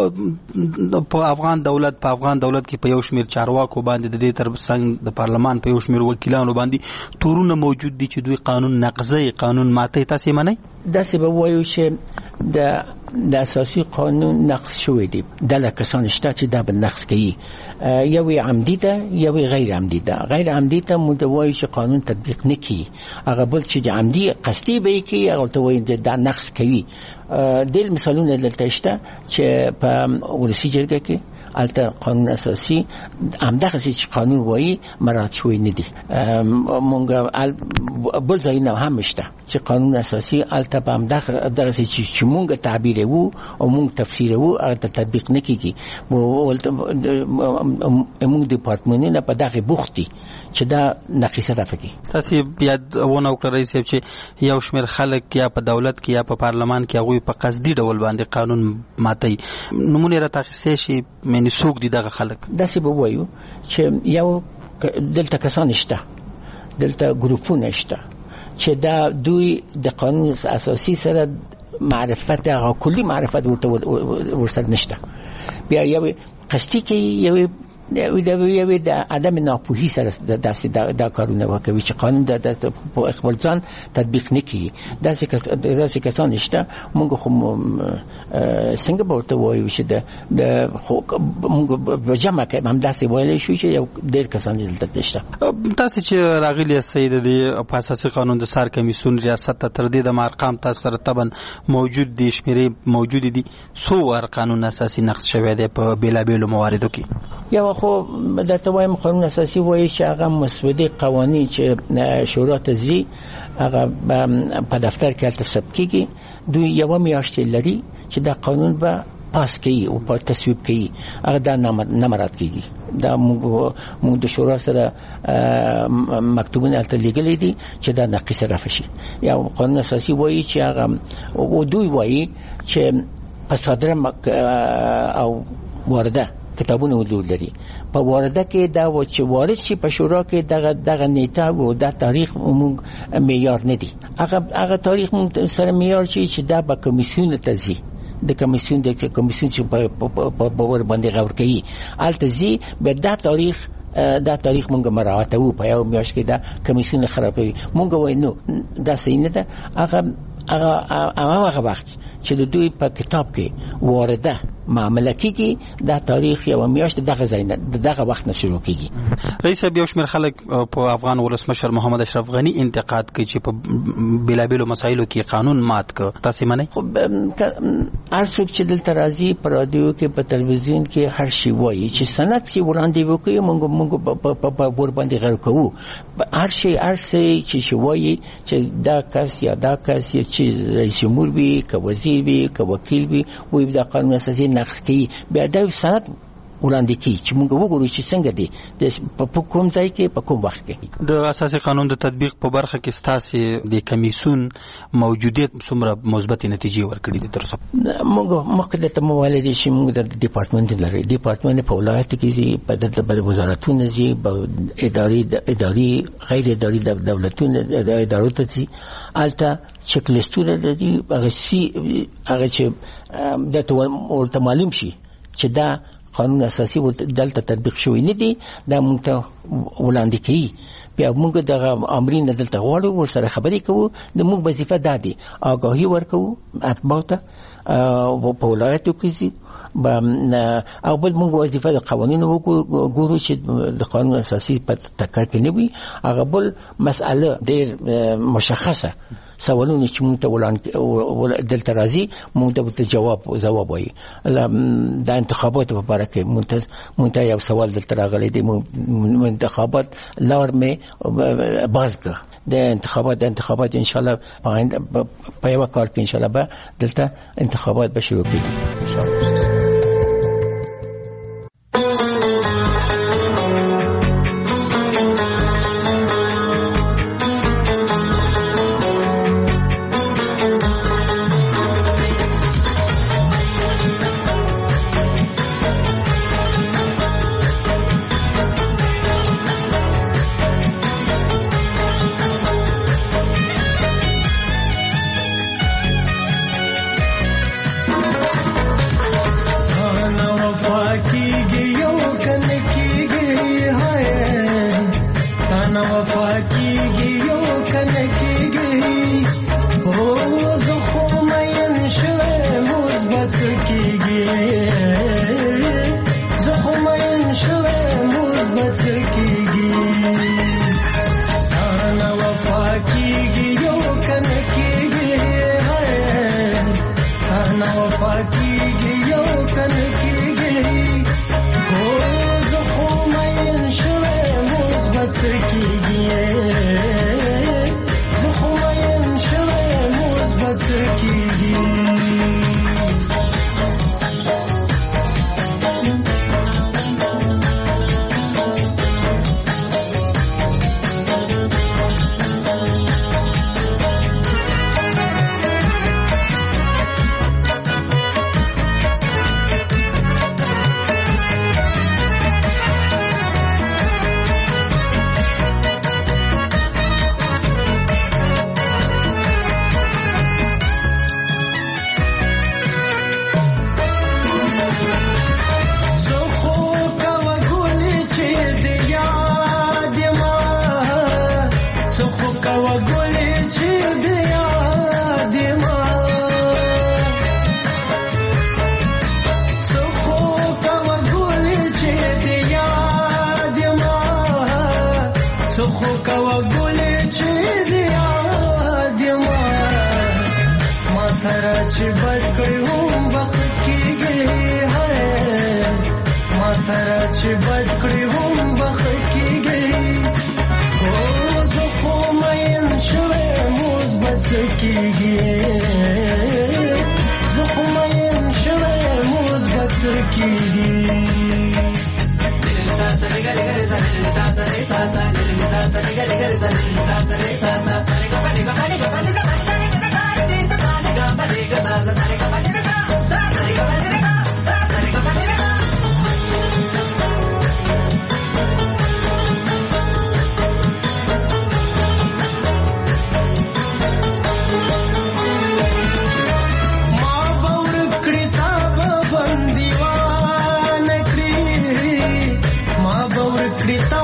په افغان دولت کې په یو شمېر چارواکو باندې د دې ترڅنګ د پارلمان په یو شمېر وکیلانو باندې تورونه موجود دي چې دوی قانون نقضي قانون ماتي. تاسو منئ؟ داسې به وایو چې د اساسي قانون نقض شوی دی. دله کسان شته چې دا به نقض کوي. یوې عمدي ده یوې غیر عمدي ده. غیر عمدي ته موږ وایو چې قانون تطبیق نه کوي. هغه بل چې عمدي قصدي به کوي هغه ته وایي دا نقض کوي. ډېر مثالونه دلته شته چې په ولسي جرګه کې الته قانون اساسي همدغه چې قانون وایي مراعات شوی نه دي. مونږ بل ځایونه هم شته چې قانون اساسي الته په همدغه چې مونږ تعبیر وو او مونږ تفسیر وو هغه تطبیق نه کیږي. مونږ ډپارټمنټونه په دغه بوختي چې دا نقیصه ده فکر. تاسو بیا ونه وکړئ چې یو شمېر خلک یا په دولت کې یا په پارلمان کې هغوی په قصدي ډول باندې قانون ماتي نمونه را تخصیص شي مې څوک دي دغه خلک داسې به وایو چې یو دلته کسان شته دلته ګروپونه شته چې دا دوی د قانون اساسي سره معرفت هغه کلی معرفت ورسره نشته بیا یو قصدي کې یو د عدم ناپوهي سره داسې دا کارونه وکوي چې قانون د خپل ځان تطبیق نه کوي داسې کسان شته موږ خو څنګه به ورته وایو چې موږ په جمع کې هم داسې ویلی شو چې یو ډېر کسان دلته شته تاسو چې راغلي یاستئ د په اساسي قانون د سار کمیسیون ریاست ته تر دې د ارقام تاسو سره طبعا موجود دي شمیرې موجود دي څو قانون اساسي نقض شوی دی په بیلابیلو مواردو کې یو خو درته وایم قانون اساسي وایي چې هغه مسودې قوانین چې شورا ته ځي هغه په دفتر کې هلته ثبت کېږي دوی یوه میاشت لري چې دا قانون به پاس کوي او په تصویب کوي هغه دا نه مراعات کېږي دا موږ د شورا سره مکتوبونه هلته لیږلي دي چې دا نقیص رفع شي یا قانون اساسي وایي چې هغه او دوی وایي چې په صادره او وارده کتابونه وجود لري په وارده کې دا و چې وارد شي په شورا کې دغه نیټه او دا تاریخ موږ معیار نه دي هغه تاریخ موږ سره معیار شي چې دا به کمیسیون ته ځي د کمیسیون چې په ور باندې غور کوي الته ځي به دا تاریخ موږ مراعاتو په یو میاشت کې دا کمیسیون خرابوي موږ وایو نو دا صحیح نه ده هغه وخت چې د دوی په کتاب کې وارده معامله کیږي دا تاریخ یو میاشت دغه وخت نه شروع کیږي رئیس صاحب یو شمېر خلک په افغان ولسمشر محمد اشرف غنی انتقاد کوي چې په بیلابیلو مسایلو کې قانون مات کړ تاسو منئ خو هر څوک چې دلته راځي په رادیو کې په تلویزیون کې هر شی وایي چې سند کې وړاندې وکړي موږ په ور باندې غږ کوو هر شی چې وایي چې دا کس یا چې رئیس جمهور وي که وزیر وي که وکیل وي وایي دا قانون اساسي نقض کوي بیا دا سند وړاندې کوي چې موږ وګورو چې څنګه دي په کوم ځای کې په کوم وخت کې د اساسي قانون د تطبیق په برخه کې ستاسو د کمیسیون موجودیت څومره مثبت نتیجې ورکړي دي تر اوسه موږ مخکې د تمویل دي چې موږ د ډپارټمنټ لري ډپارټمنټ په ولایت کې زی په وزارتونو زی په اداري غیر اداري دولتونو د ادارو ته زی الته چک لیستونه دي هغه چې د ورته معلوم شي چې دا قانون اساسي دلته تطبیق شوی نه دی دا موږ ته وړاندې کوي بیا موږ دغه امرین دلته غواړو ورسره خبرې کوو د موږ وظیفه دا دی آگاهي ورکوو اتباع ته په ولایتو کې او بل موږ وظیفه د قوانینو وګورو چې د قانون اساسي په تکر کې نه وي هغه بل مسأله ډېر مشخصه سوالونه چې موږ ته دلته راځي موږ ته جواب وایي د انتخاباتو په اړه کې موږ ته یو سوال دلته راغلی دی انتخابات لار مې باز کړ د انتخابات ان شاء الله په یو کال کې ان شاء الله به دلته انتخابات به شروع کیږي ان شاء الله مکوا ګولې چې یاد ما ما سره چې بد کړی هم بخ کېږي ما سره چې بد کړی هم بخ کېږي او زه خو مین شوی موز بس کېږي زه خو مین شوی موز بس کېږي Grita